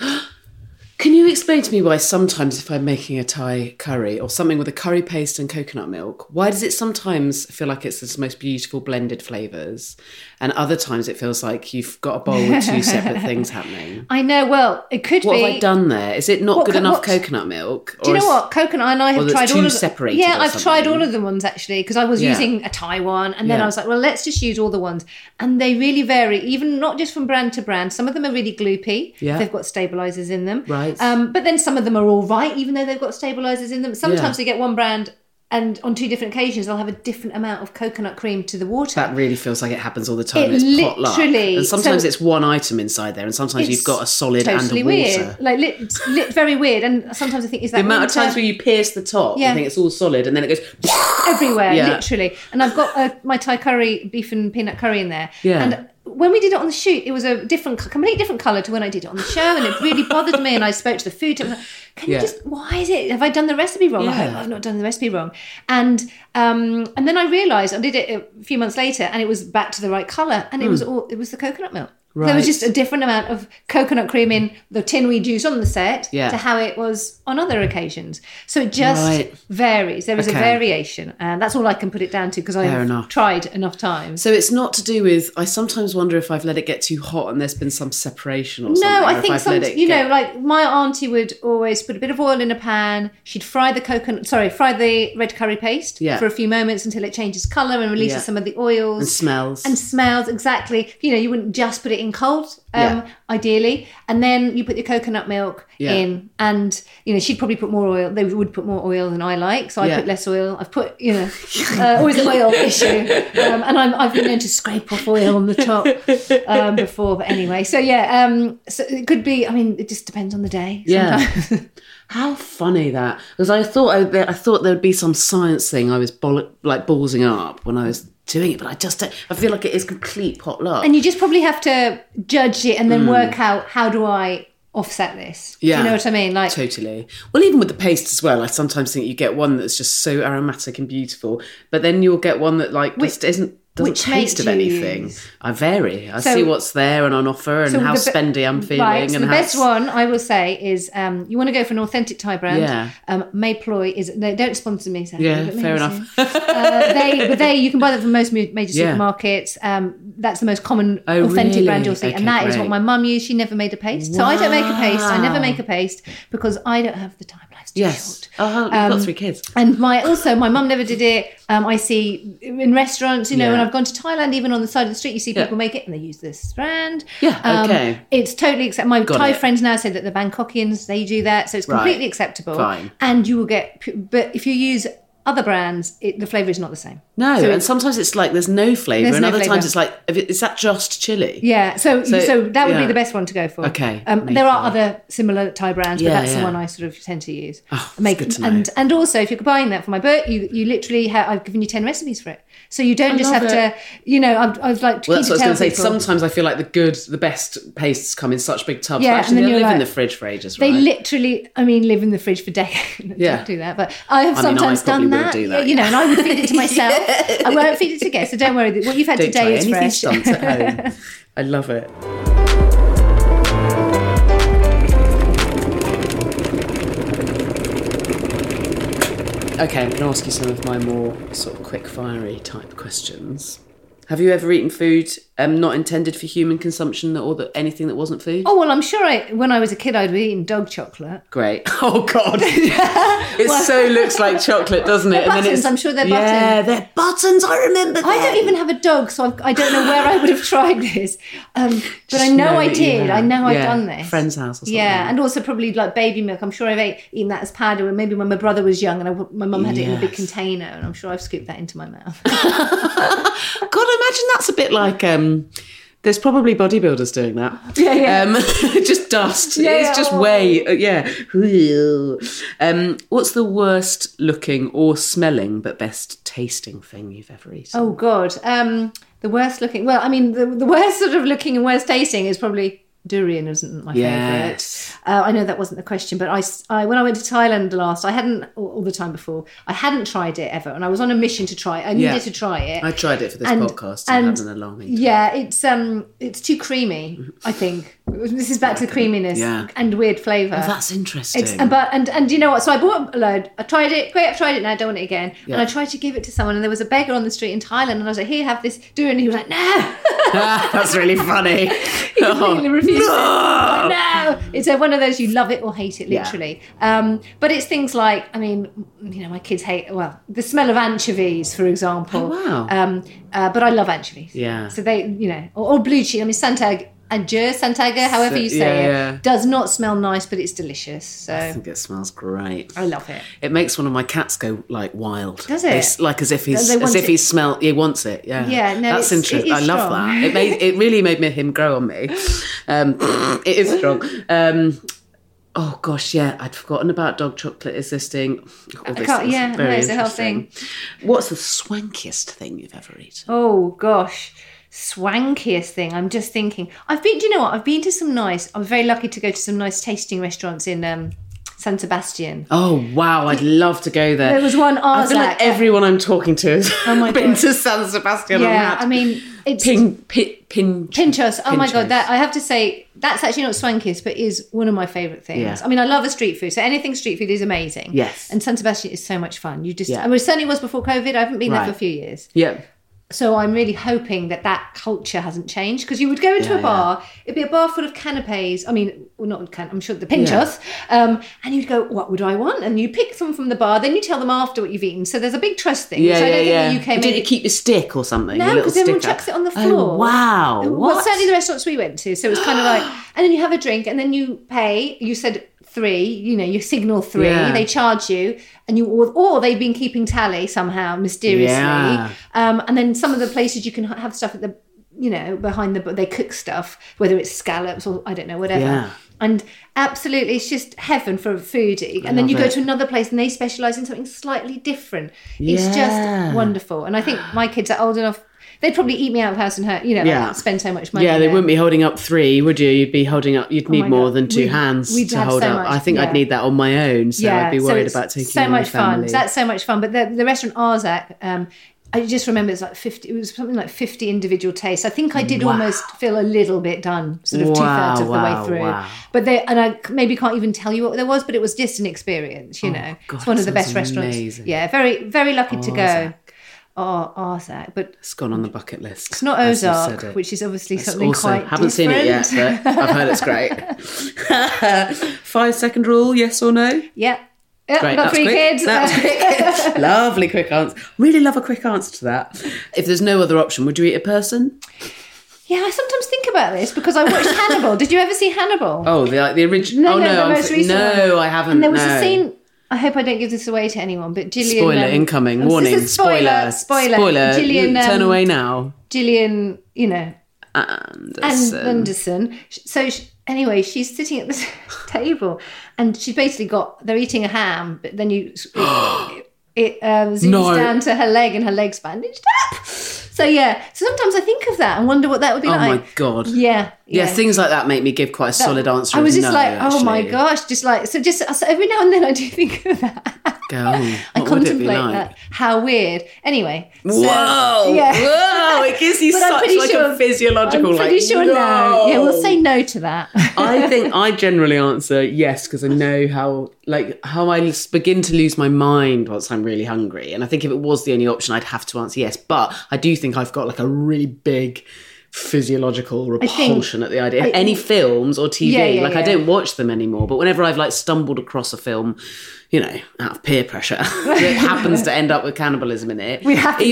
Can you explain to me why sometimes if I'm making a Thai curry or something with a curry paste and coconut milk, why does it sometimes feel like it's the most beautiful blended flavours and other times it feels like you've got a bowl with 2 separate things happening? I know, well, it could what be... What have I done there? Is it not good enough coconut milk? Do you know what? Coconut and I have tried all of them. Separated yeah, I've tried all of the ones actually because I was using a Thai one and then I was like, well, let's just use all the ones. And they really vary, even not just from brand to brand. Some of them are really gloopy. Yeah. They've got stabilisers in them. Right. But then some of them are all right, even though they've got stabilisers in them. Sometimes they get one brand and on 2 different occasions they'll have a different amount of coconut cream to the water. That really feels like it happens all the time. It's potluck. And sometimes it's one item inside there and sometimes you've got a solid and a water. Weird. Like very weird. And sometimes I think, is that the amount of times where you pierce the top and think it's all solid and then it goes everywhere, literally. And I've got my Thai curry, beef and peanut curry in there. Yeah. And when we did it on the shoot, it was a completely different colour to when I did it on the show, and it really bothered me. And I spoke to the food team. Can you why is it? Have I done the recipe wrong? I hope I've not done the recipe wrong. And then I realised I did it a few months later, and it was back to the right colour, and it was the coconut milk. Right. There was just a different amount of coconut cream in the tin we used on the set to how it was on other occasions. So it just varies. There is a variation. And that's all I can put it down to because I've tried enough times. So it's not to do with, I sometimes wonder if I've let it get too hot and there's been some separation or something. No, I think like my auntie would always put a bit of oil in a pan. She'd fry the red curry paste for a few moments until it changes colour and releases some of the oils. And smells, exactly. You know, you wouldn't just put it in cold, ideally, and then you put your coconut milk in, and you know she'd probably put more oil. They would put more oil than I like, so I put less oil. I've put always an oil issue, and I've been known to scrape off oil on the top before. But anyway, so so it could be. I mean, it just depends on the day. Sometimes. Yeah. How funny that, because I thought there would be some science thing. I was ballsing up when I was doing it, but I feel like it is complete potluck. And you just probably have to judge it and then work out how do I offset this. Yeah. Do you know what I mean? Like, totally. Well, even with the paste as well, I sometimes think you get one that's just so aromatic and beautiful, but then you'll get one that like just doesn't taste of anything. I vary. I see what's there and on offer and how spendy I'm feeling. Right, so and the best one I will say is you want to go for an authentic Thai brand. Yeah. Mayploy is. They don't sponsor me, sadly. Yeah, fair enough. They you can buy them from most major supermarkets. That's the most common authentic brand you'll see, Okay, and that is great. what my mum used. She never made a paste, so I don't make a paste. I never make a paste because I don't have the time. Life's too short. Oh, you've got 3 kids. And my mum never did it. I see in restaurants, when I've gone to Thailand, even on the side of the street, you see people make it and they use this brand. Yeah, okay. It's totally acceptable. My Thai friends now say that the Bangkokians, they do that, so it's completely acceptable. Fine. And you will get, but if you use other brands, the flavour is not the same. No, so and sometimes it's like there's no flavour, and other times it's like, is that just chili? Yeah, so that would be the best one to go for. Okay. There are other similar Thai brands, but that's the one I sort of tend to use. Oh, that's good to know. And also, if you're buying that for my birthday, you literally I've given you 10 recipes for it. So you don't just have to, I've like to Well, keep that's what I was going to say. people. Sometimes I feel like the best pastes come in such big tubs. Yeah, but actually and then they you're live in like- the fridge for ages, right? They literally, live in the fridge for decades. Yeah. Don't do that. But I have I sometimes probably done would that. do that. And I would feed it to myself. I won't feed it to guests, so don't worry. What you've had Don't today try is anything fresh. stunts at home. I love it. Okay, I'm going to ask you some of my more sort of quick-fiery type questions. Have you ever eaten food not intended for human consumption or anything that wasn't food? Oh, well, I'm sure when I was a kid, I'd be eating dog chocolate. Great. Oh, God. It looks like chocolate, doesn't it? They're buttons, I'm sure they're buttons. Yeah, they're buttons. I remember that. I don't even have a dog, so I don't know where I would have tried this. But I know I did. I know I've done this. Friend's house or something. Yeah, and also probably like baby milk. I'm sure I've eaten that as powder, and maybe when my brother was young and my mum had it in a big container, and I'm sure I've scooped that into my mouth. God, imagine that's a bit like... there's probably bodybuilders doing that. Yeah. Just dust. Yeah, it's just what's the worst looking or smelling but best tasting thing you've ever eaten? Oh, God. The worst looking... Well, the worst sort of looking and worst tasting is probably... Durian isn't my favourite. I know that wasn't the question, but I when I went to Thailand last, I hadn't, all the time before, I hadn't tried it ever, and I was on a mission to try it. I needed to try it. I tried it for this podcast and had an alarming time. Yeah, it's too creamy, I think. This is back to the creaminess and weird flavour. Oh, that's interesting. And you know what? So I bought a load. I tried it. Great, I've tried it now. I don't want it again. Yeah. And I tried to give it to someone, and there was a beggar on the street in Thailand, and I was like, "Here, have this durian." And he was like, "No." That's really funny. He completely refused it. Like, no. It's one of those you love it or hate it, literally. Yeah. But it's things like, my kids hate, the smell of anchovies, for example. Oh, wow. But I love anchovies. Yeah. So they, or blue cheese. Santaga, however you say it, does not smell nice, but it's delicious. So I think it smells great. I love it. It makes one of my cats go like wild. Does it? It's like as if he wants it. Yeah. Yeah. No, that's interesting. I love that. It really made him grow on me. It is strong. Oh gosh, yeah, I'd forgotten about dog chocolate existing. It's a health thing. What's the swankiest thing you've ever eaten? Oh gosh. Swankiest thing. I'm just thinking. I've been to some nice. I was very lucky to go to some nice tasting restaurants in San Sebastian. Oh wow, I'd love to go there. There was one. I feel like everyone I'm talking to has been to San Sebastian. Yeah, it's Pinchos. Oh my God, that I have to say that's actually not swankiest, but is one of my favourite things. Yeah. I love a street food, so anything street food is amazing. Yes, and San Sebastian is so much fun. It certainly was before COVID. I haven't been there for a few years. Yeah. So I'm really hoping that culture hasn't changed, because you would go into a bar, it'd be a bar full of canapes. I'm sure the Pinchos, and you'd go, what would I want? And you pick some from the bar, then you tell them after what you've eaten. So there's a big trust thing. Yeah, which I don't think the UK Did you keep your stick or something? No, because everyone chucks it on the floor. Oh, wow. Well, certainly the restaurants we went to. So it was kind of like, and then you have a drink, and then you pay. You said 3, you signal 3, they charge you, and or they've been keeping tally somehow mysteriously. And then some of the places you can have stuff at the, behind they cook stuff, whether it's scallops or I don't know, whatever. Yeah. And absolutely, it's just heaven for a foodie. And then you go to another place and they specialise in something slightly different. It's just wonderful. And I think my kids are old enough. they'd probably eat me out of house and hurt, like, spend so much money. Yeah, they wouldn't be holding up 3, would you? You'd be holding up, you'd need more than 2 hands we'd to have hold so up. much, I think I'd need that on my own, so I'd be worried about taking so much family. fun. That's so much fun. But the restaurant Arzak, I just remember it was like 50. It was something like 50 individual tastes. I think I did almost feel a little bit done, sort of 2/3 of the way through. Wow. But I maybe can't even tell you what there was, but it was just an experience. God, it's one of the best restaurants. Amazing. Yeah, very very lucky to go. Arzak, but it's gone on the bucket list. It's not Ozark, which is obviously something also, quite haven't seen it yet, but I've heard it's great. 5-second rule, yes or no? Yeah. Great. Got 3 kids. That's quick. Lovely quick answer. Really love a quick answer to that. If there's no other option, would you eat a person? Yeah, I sometimes think about this because I watched Hannibal. Did you ever see Hannibal? Oh, the original. No, the most recent one. No, I haven't. And there was a scene. I hope I don't give this away to anyone, but Gillian... Spoiler incoming. Warning. This is spoiler. Gillian, turn away now. Gillian, Anderson. So anyway, she's sitting at this table and she's basically they're eating a ham, but then it zooms down to her leg and her leg's bandaged up. So sometimes I think of that and wonder what that would be like. Oh my God. Yeah. Things like that make me give quite a solid answer. I was just actually. my gosh, so every now and then I do think of that. I contemplate that. How weird. Anyway. Whoa. It gives you such a physiological, I'm pretty sure no. Yeah, we'll say no to that. I think I generally answer yes, because I know how I begin to lose my mind once I'm really hungry. And I think if it was the only option, I'd have to answer yes. But I do think I've got like a really big physiological repulsion at the idea. Any films or TV, I don't watch them anymore. But whenever I've stumbled across a film, out of peer pressure, that happens to end up with cannibalism in it.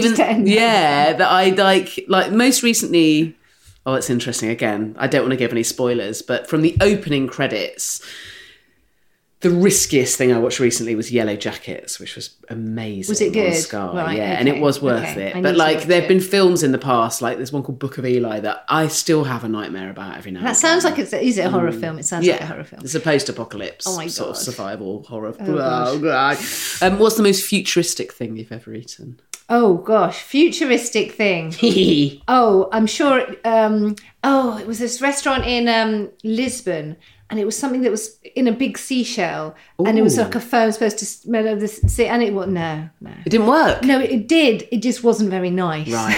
That I like most recently. Oh, it's interesting. Again, I don't want to give any spoilers, but from the opening credits, the riskiest thing I watched recently was Yellow Jackets, which was amazing. Was it good? Sky. Right, yeah, okay. and it was worth it. But there have been films in the past, like there's one called Book of Eli that I still have a nightmare about every now and then. That sounds like is it a horror film? It sounds like a horror film. It's a post-apocalypse sort of survival horror. Oh God. What's the most futuristic thing you've ever eaten? Oh gosh, futuristic thing. I'm sure. It was this restaurant in Lisbon. And it was something that was in a big seashell. Ooh. And it was like a foam supposed to smell of the sea. And it was, no. It didn't work? No, it did. It just wasn't very nice. Right.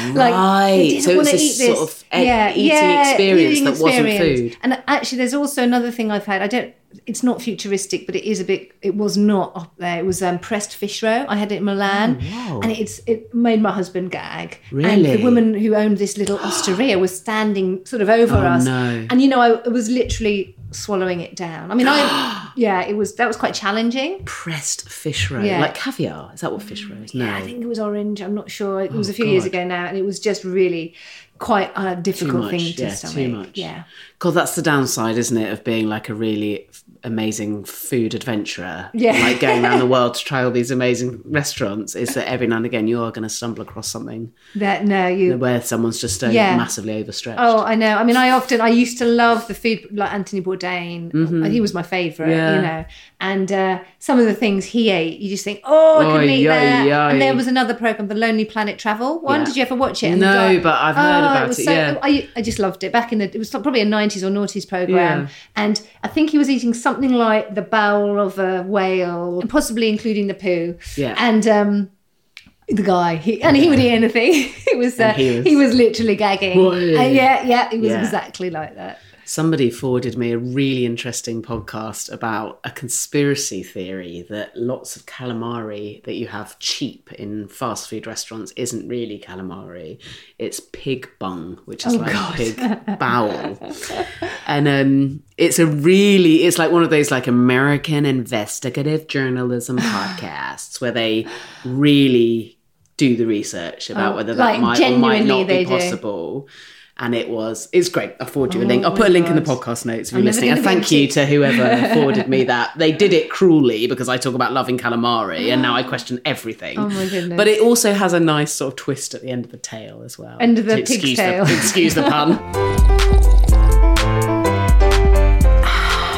So it was this sort of eating experience that wasn't food. And actually, there's also another thing I've had. It's not futuristic, but it was not up there. It was pressed fish roe. I had it in Milan. Oh, wow. And it made my husband gag. Really? And the woman who owned this little osteria was standing sort of over us. No. And, I was literally swallowing it down. I mean, that was quite challenging. Pressed fish roe, like caviar. Is that what fish roe is? No, I think it was orange. I'm not sure. It was a few years ago now, and it was just really quite a difficult thing to stomach. Too much. Yeah. God, that's the downside, isn't it, of being like a really amazing food adventurer? Yeah. Like going around the world to try all these amazing restaurants, is that every now and again you are going to stumble across something where someone's just massively overstretched. Oh, I know. I mean, I used to love the food, like Anthony Bourdain. Mm-hmm. He was my favourite, and some of the things he ate, you just think, I couldn't eat that. And there was another programme, the Lonely Planet Travel one. Yeah. Did you ever watch it? No, but I've heard about it. I just loved it. It was probably a 90s or noughties programme. Yeah. And I think he was eating something like the bowel of a whale, and possibly including the poo. Yeah. And the guy, he would eat anything. He was literally gagging. He was exactly like that. Somebody forwarded me a really interesting podcast about a conspiracy theory that lots of calamari that you have cheap in fast food restaurants isn't really calamari. It's pig bung, which is pig bowel. And it's like one of those like American investigative journalism podcasts where they really do the research about whether that might or might not be possible. And it's great. I'll forward you a link. I'll put a link in the podcast notes if you're listening. And thank you to whoever forwarded me that. They did it cruelly because I talk about loving calamari and now I question everything. Oh my goodness. But it also has a nice sort of twist at the end of the tail as well. End of the pig's tail. Excuse the pun.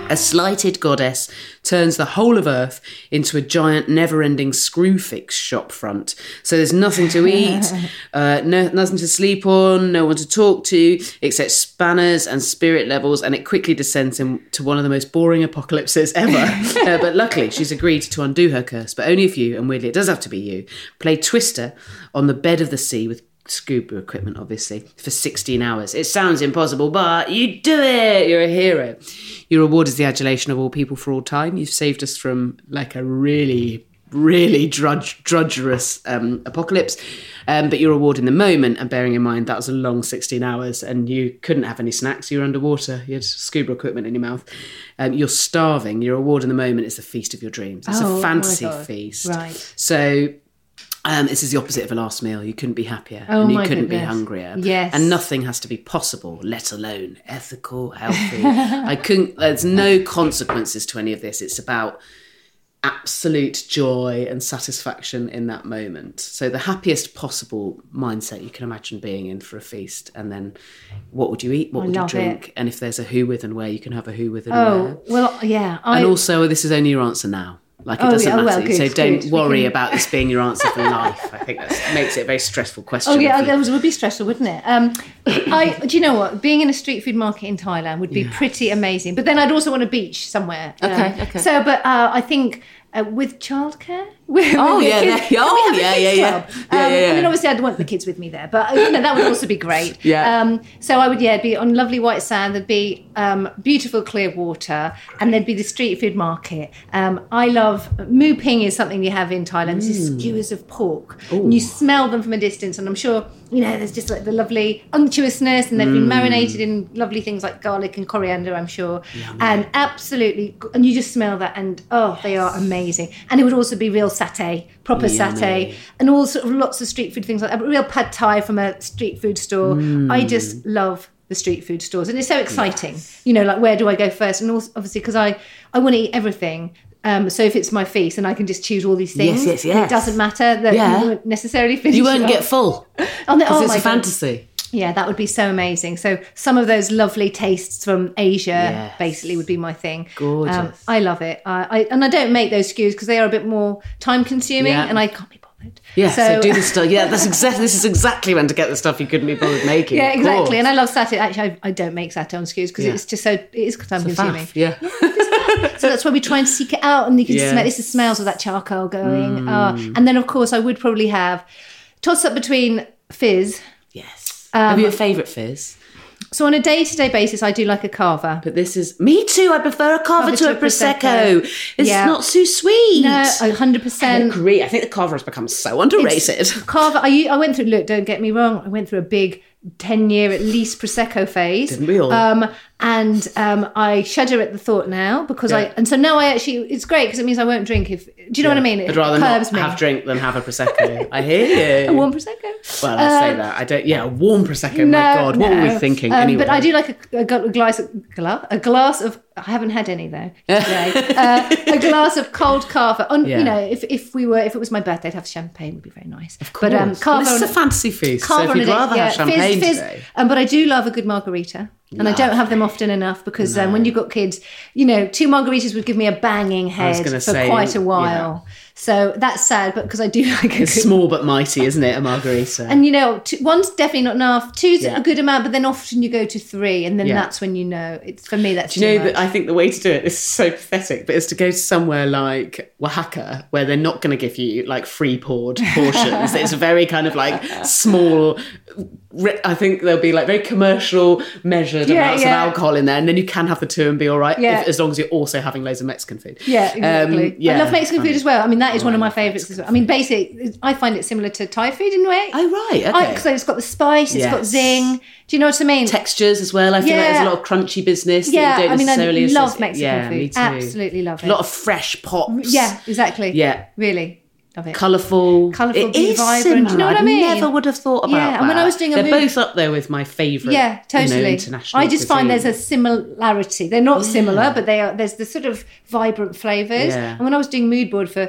A slighted goddess turns the whole of Earth into a giant never-ending Screwfix shop front. So there's nothing to eat, nothing to sleep on, no one to talk to, except spanners and spirit levels, and it quickly descends into one of the most boring apocalypses ever. But luckily, she's agreed to undo her curse, but only if you, and weirdly it does have to be you, play Twister on the bed of the sea with scuba equipment, obviously, for 16 hours. It sounds impossible, but you do it. You're a hero. Your reward is the adulation of all people for all time. You've saved us from like a really, really drudgerous apocalypse. But your reward in the moment, and bearing in mind that was a long 16 hours and you couldn't have any snacks, you were underwater, you had scuba equipment in your mouth, you're starving. Your reward in the moment is the feast of your dreams. It's a fantasy feast. Right. So this is the opposite of a last meal. You couldn't be happier, Oh, and you my couldn't goodness. be hungrier. Yes. And nothing has to be possible, let alone ethical, healthy. There's no consequences to any of this. It's about absolute joy and satisfaction in that moment. So the happiest possible mindset you can imagine being in for a feast. And then what would you eat? What would you drink? And if there's a who with and where, you can have a who with and where. Well, yeah. And also, this is only your answer now. Like, it doesn't matter. Well, good, so don't good. worry about this being your answer for life. I think that makes it a very stressful question. Oh yeah, that would be stressful, wouldn't it? Do you know what? Being in a street food market in Thailand would be pretty amazing. But then I'd also want a beach somewhere. Okay. So, but I think with childcare. Yeah. I mean, obviously, I'd want the kids with me there, but that would also be great. Yeah. So I would, be on lovely white sand. There'd be beautiful clear water, and there'd be the street food market. I love mu ping is something you have in Thailand. This is skewers of pork, and you smell them from a distance, and I'm sure there's just like the lovely unctuousness, and they've been marinated in lovely things like garlic and coriander, I'm sure, and absolutely, and you just smell that, and they are amazing. And it would also be real satay, proper satay, and all sort of lots of street food things like that, but real pad thai from a street food store. I just love the street food stores, and it's so exciting. Like, where do I go first? And also, obviously, because I want to eat everything. So if it's my feast and I can just choose all these things, yes. it doesn't matter that you won't necessarily finish. You won't get full because it's a fantasy. Yeah, that would be so amazing. So some of those lovely tastes from Asia basically would be my thing. Gorgeous. I love it. I don't make those skews because they are a bit more time consuming and I can't be bothered. Yeah, so do the stuff. Yeah, this is exactly when to get the stuff you couldn't be bothered making. Yeah, exactly. And I love satay. Actually, I don't make satay on skews because it's just it is time consuming. Yeah. So that's why we try and seek it out, and you can smell. This is smells of that charcoal going. And then of course I would probably have toss up between fizz. Yes. Have you a favourite fizz? So on a day-to-day basis, I do like a cava. But this is... Me too. I prefer a cava to a Prosecco. It's not so sweet. No, 100%. I agree. I think the cava has become so underrated. Cava, I went through... Look, don't get me wrong. I went through a big 10-year at least Prosecco phase. Didn't we all? And I shudder at the thought now because and so now I actually... It's great because it means I won't drink if... Do you know what I mean? I'd rather not have drink than have a Prosecco. I hear you. A warm Prosecco? Well, I say that. I don't... Yeah, a warm Prosecco. My God, what were we thinking anyway? But I do like a glass of... I haven't had any though today. A glass of cold cava. If it was my birthday, I'd have champagne. Would be very nice. Of course. But cava. This is a fantasy feast. So if you'd rather have champagne today. But I do love a good margarita. And I don't have them often enough because when you've got kids, 2 margaritas would give me a banging head for quite a while. Yeah. So that's sad, but because I do like it's small but mighty, isn't it, a margarita? And one's definitely not enough. Two's a good amount, but then often you go to 3, and then that's when it's for me. That's too much. That I think the way to do it is so pathetic, but it's to go to somewhere like Oaxaca where they're not going to give you like free poured portions. It's a very kind of like small. I think there'll be like very commercial measured amounts of alcohol in there, and then you can have the 2 and be all right as long as you're also having loads of Mexican food. Yeah, exactly. I love Mexican food as well. I mean, that is one of my favourites as well. I mean, basically, I find it similar to Thai food in a way. Oh, right, okay. Because it's got the spice, it's got zing. Do you know what I mean? Textures as well. I feel like there's a lot of crunchy business that you don't necessarily I love Mexican food. Me too. Absolutely love it. A lot of fresh pops. Yeah, exactly. Yeah. Really. Love it. Colourful. It is vibrant. Do you know what I mean? I never would have thought about that. And when I was doing they're both up there with my favourite. Yeah, totally. International I just find there's a similarity. They're not similar, but there's the sort of vibrant flavours. Yeah. And when I was doing mood board for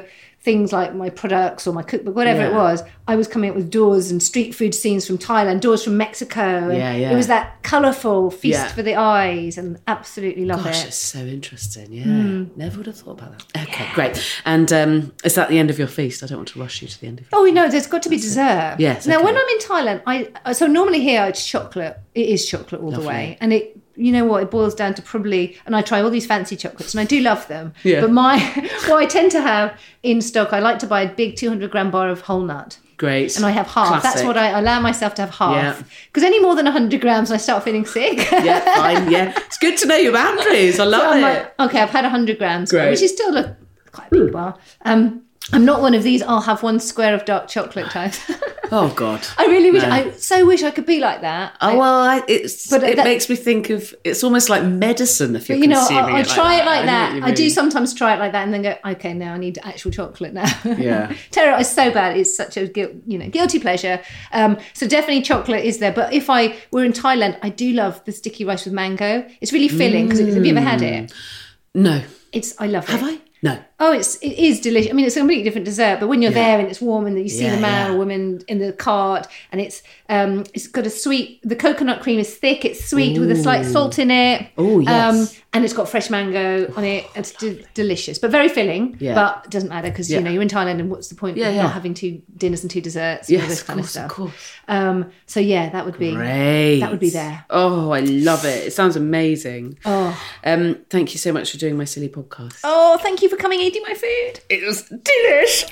things like my products or my cookbook, whatever it was, I was coming up with doors and street food scenes from Thailand, doors from Mexico. And it was that colourful feast for the eyes, and absolutely love it. Gosh, it's so interesting. Yeah, never would have thought about that. Okay, great. And is that the end of your feast? I don't want to rush you to the end of your feast. Oh, no, there's got to be dessert. Yes. Now, when I'm in Thailand, so normally here it's chocolate. It is chocolate all the way. And it, you know what, it boils down to probably, and I try all these fancy chocolates and I do love them. Yeah. But what I tend to have in stock, I like to buy a big 200-gram bar of whole nut. Great. And I have half. Classic. That's what I allow myself to have half. Because any more than 100 grams, I start feeling sick. Fine. Yeah. It's good to know your boundaries. I love it. Like, okay, I've had 100 grams, which is still quite a big bar. I'm not one of these, I'll have one square of dark chocolate types. Oh, God. I really wish, I so wish I could be like that. It makes me think of, it's almost like medicine if you're consuming I it try it like that. I do sometimes try it like that and then go, okay, now I need actual chocolate now. Yeah. Terror is so bad. It's such a guilty pleasure. So definitely chocolate is there. But if I were in Thailand, I do love the sticky rice with mango. It's really filling. Because have you ever had it? No. I love it. Have I? No. Oh, it is delicious. I mean, it's a completely different dessert, but when you're there and it's warm and you see the man or woman in the cart, and it's got a sweet, the coconut cream is thick, it's sweet with a slight salt in it. Oh, yes. And it's got fresh mango on it. It's delicious, but very filling. Yeah. But it doesn't matter because, you're in Thailand and what's the point of not having 2 dinners and 2 desserts and all this kind of stuff. Of course. So yeah, that would be great. That would be there. Oh, I love it. It sounds amazing. Oh. Thank you so much for doing my silly podcast. Oh, thank you for coming eating my food. It was delish.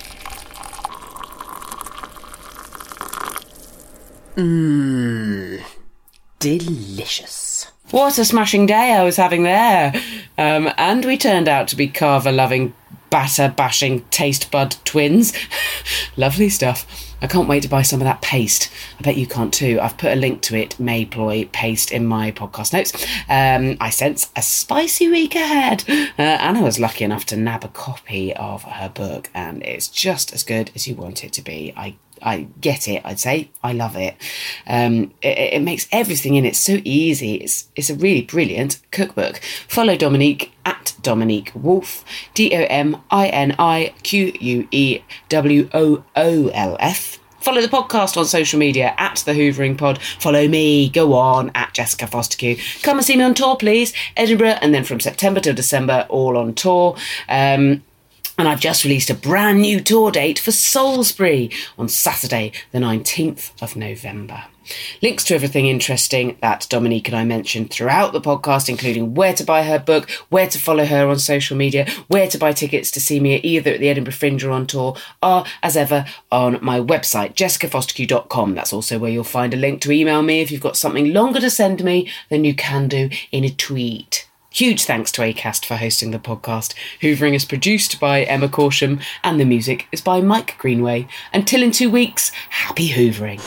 Delicious. What a smashing day I was having there. And we turned out to be carver-loving, batter-bashing taste bud twins. Lovely stuff. I can't wait to buy some of that paste. I bet you can't too. I've put a link to it, Mayploy paste, in my podcast notes. I sense a spicy week ahead. Anna was lucky enough to nab a copy of her book, and it's just as good as you want it to be. I get it, I'd say. I love it. It makes everything in it so easy. It's a really brilliant cookbook. Follow Dominique at Dominique Wolf, DOMINIQUEWOOLF. Follow the podcast on social media at The Hoovering Pod. Follow me, go on, at Jessica Fostekew. Come and see me on tour, please. Edinburgh, and then from September till December, all on tour. And I've just released a brand new tour date for Salisbury on Saturday, the 19th of November. Links to everything interesting that Dominique and I mentioned throughout the podcast, including where to buy her book, where to follow her on social media, where to buy tickets to see me either at the Edinburgh Fringe or on tour, are, as ever, on my website, jessicafostekew.com. That's also where you'll find a link to email me if you've got something longer to send me than you can do in a tweet. Huge thanks to Acast for hosting the podcast. Hoovering is produced by Emma Corsham and the music is by Mike Greenway. Until in 2 weeks, happy hoovering.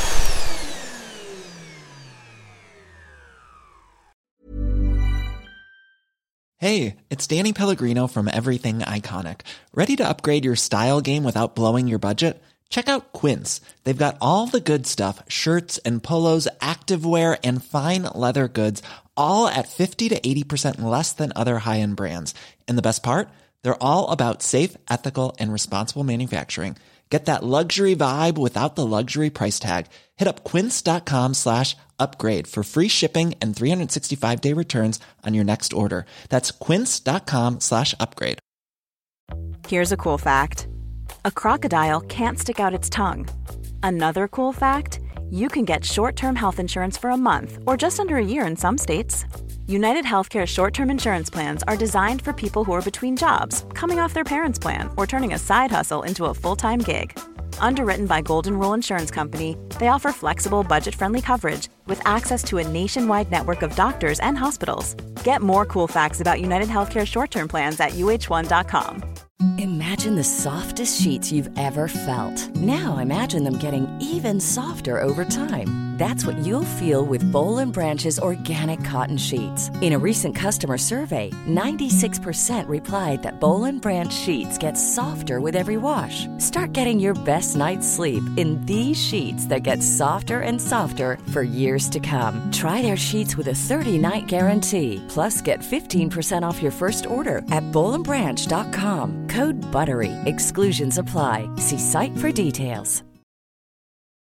Hey, it's Danny Pellegrino from Everything Iconic. Ready to upgrade your style game without blowing your budget? Check out Quince. They've got all the good stuff, shirts and polos, activewear, and fine leather goods, all at 50 to 80% less than other high-end brands. And the best part? They're all about safe, ethical, and responsible manufacturing. Get that luxury vibe without the luxury price tag. Hit up quince.com/upgrade for free shipping and 365-day returns on your next order. That's quince.com/upgrade. Here's a cool fact. A crocodile can't stick out its tongue. Another cool fact, you can get short-term health insurance for a month or just under a year in some states. United Healthcare short-term insurance plans are designed for people who are between jobs, coming off their parents' plan, or turning a side hustle into a full-time gig. Underwritten by Golden Rule Insurance Company, they offer flexible, budget-friendly coverage with access to a nationwide network of doctors and hospitals. Get more cool facts about United Healthcare short-term plans at uh1.com. Imagine the softest sheets you've ever felt. Now imagine them getting even softer over time. That's what you'll feel with Boll & Branch's organic cotton sheets. In a recent customer survey, 96% replied that Boll & Branch sheets get softer with every wash. Start getting your best night's sleep in these sheets that get softer and softer for years to come. Try their sheets with a 30-night guarantee. Plus, get 15% off your first order at bollandbranch.com. Code BUTTERY. Exclusions apply. See site for details.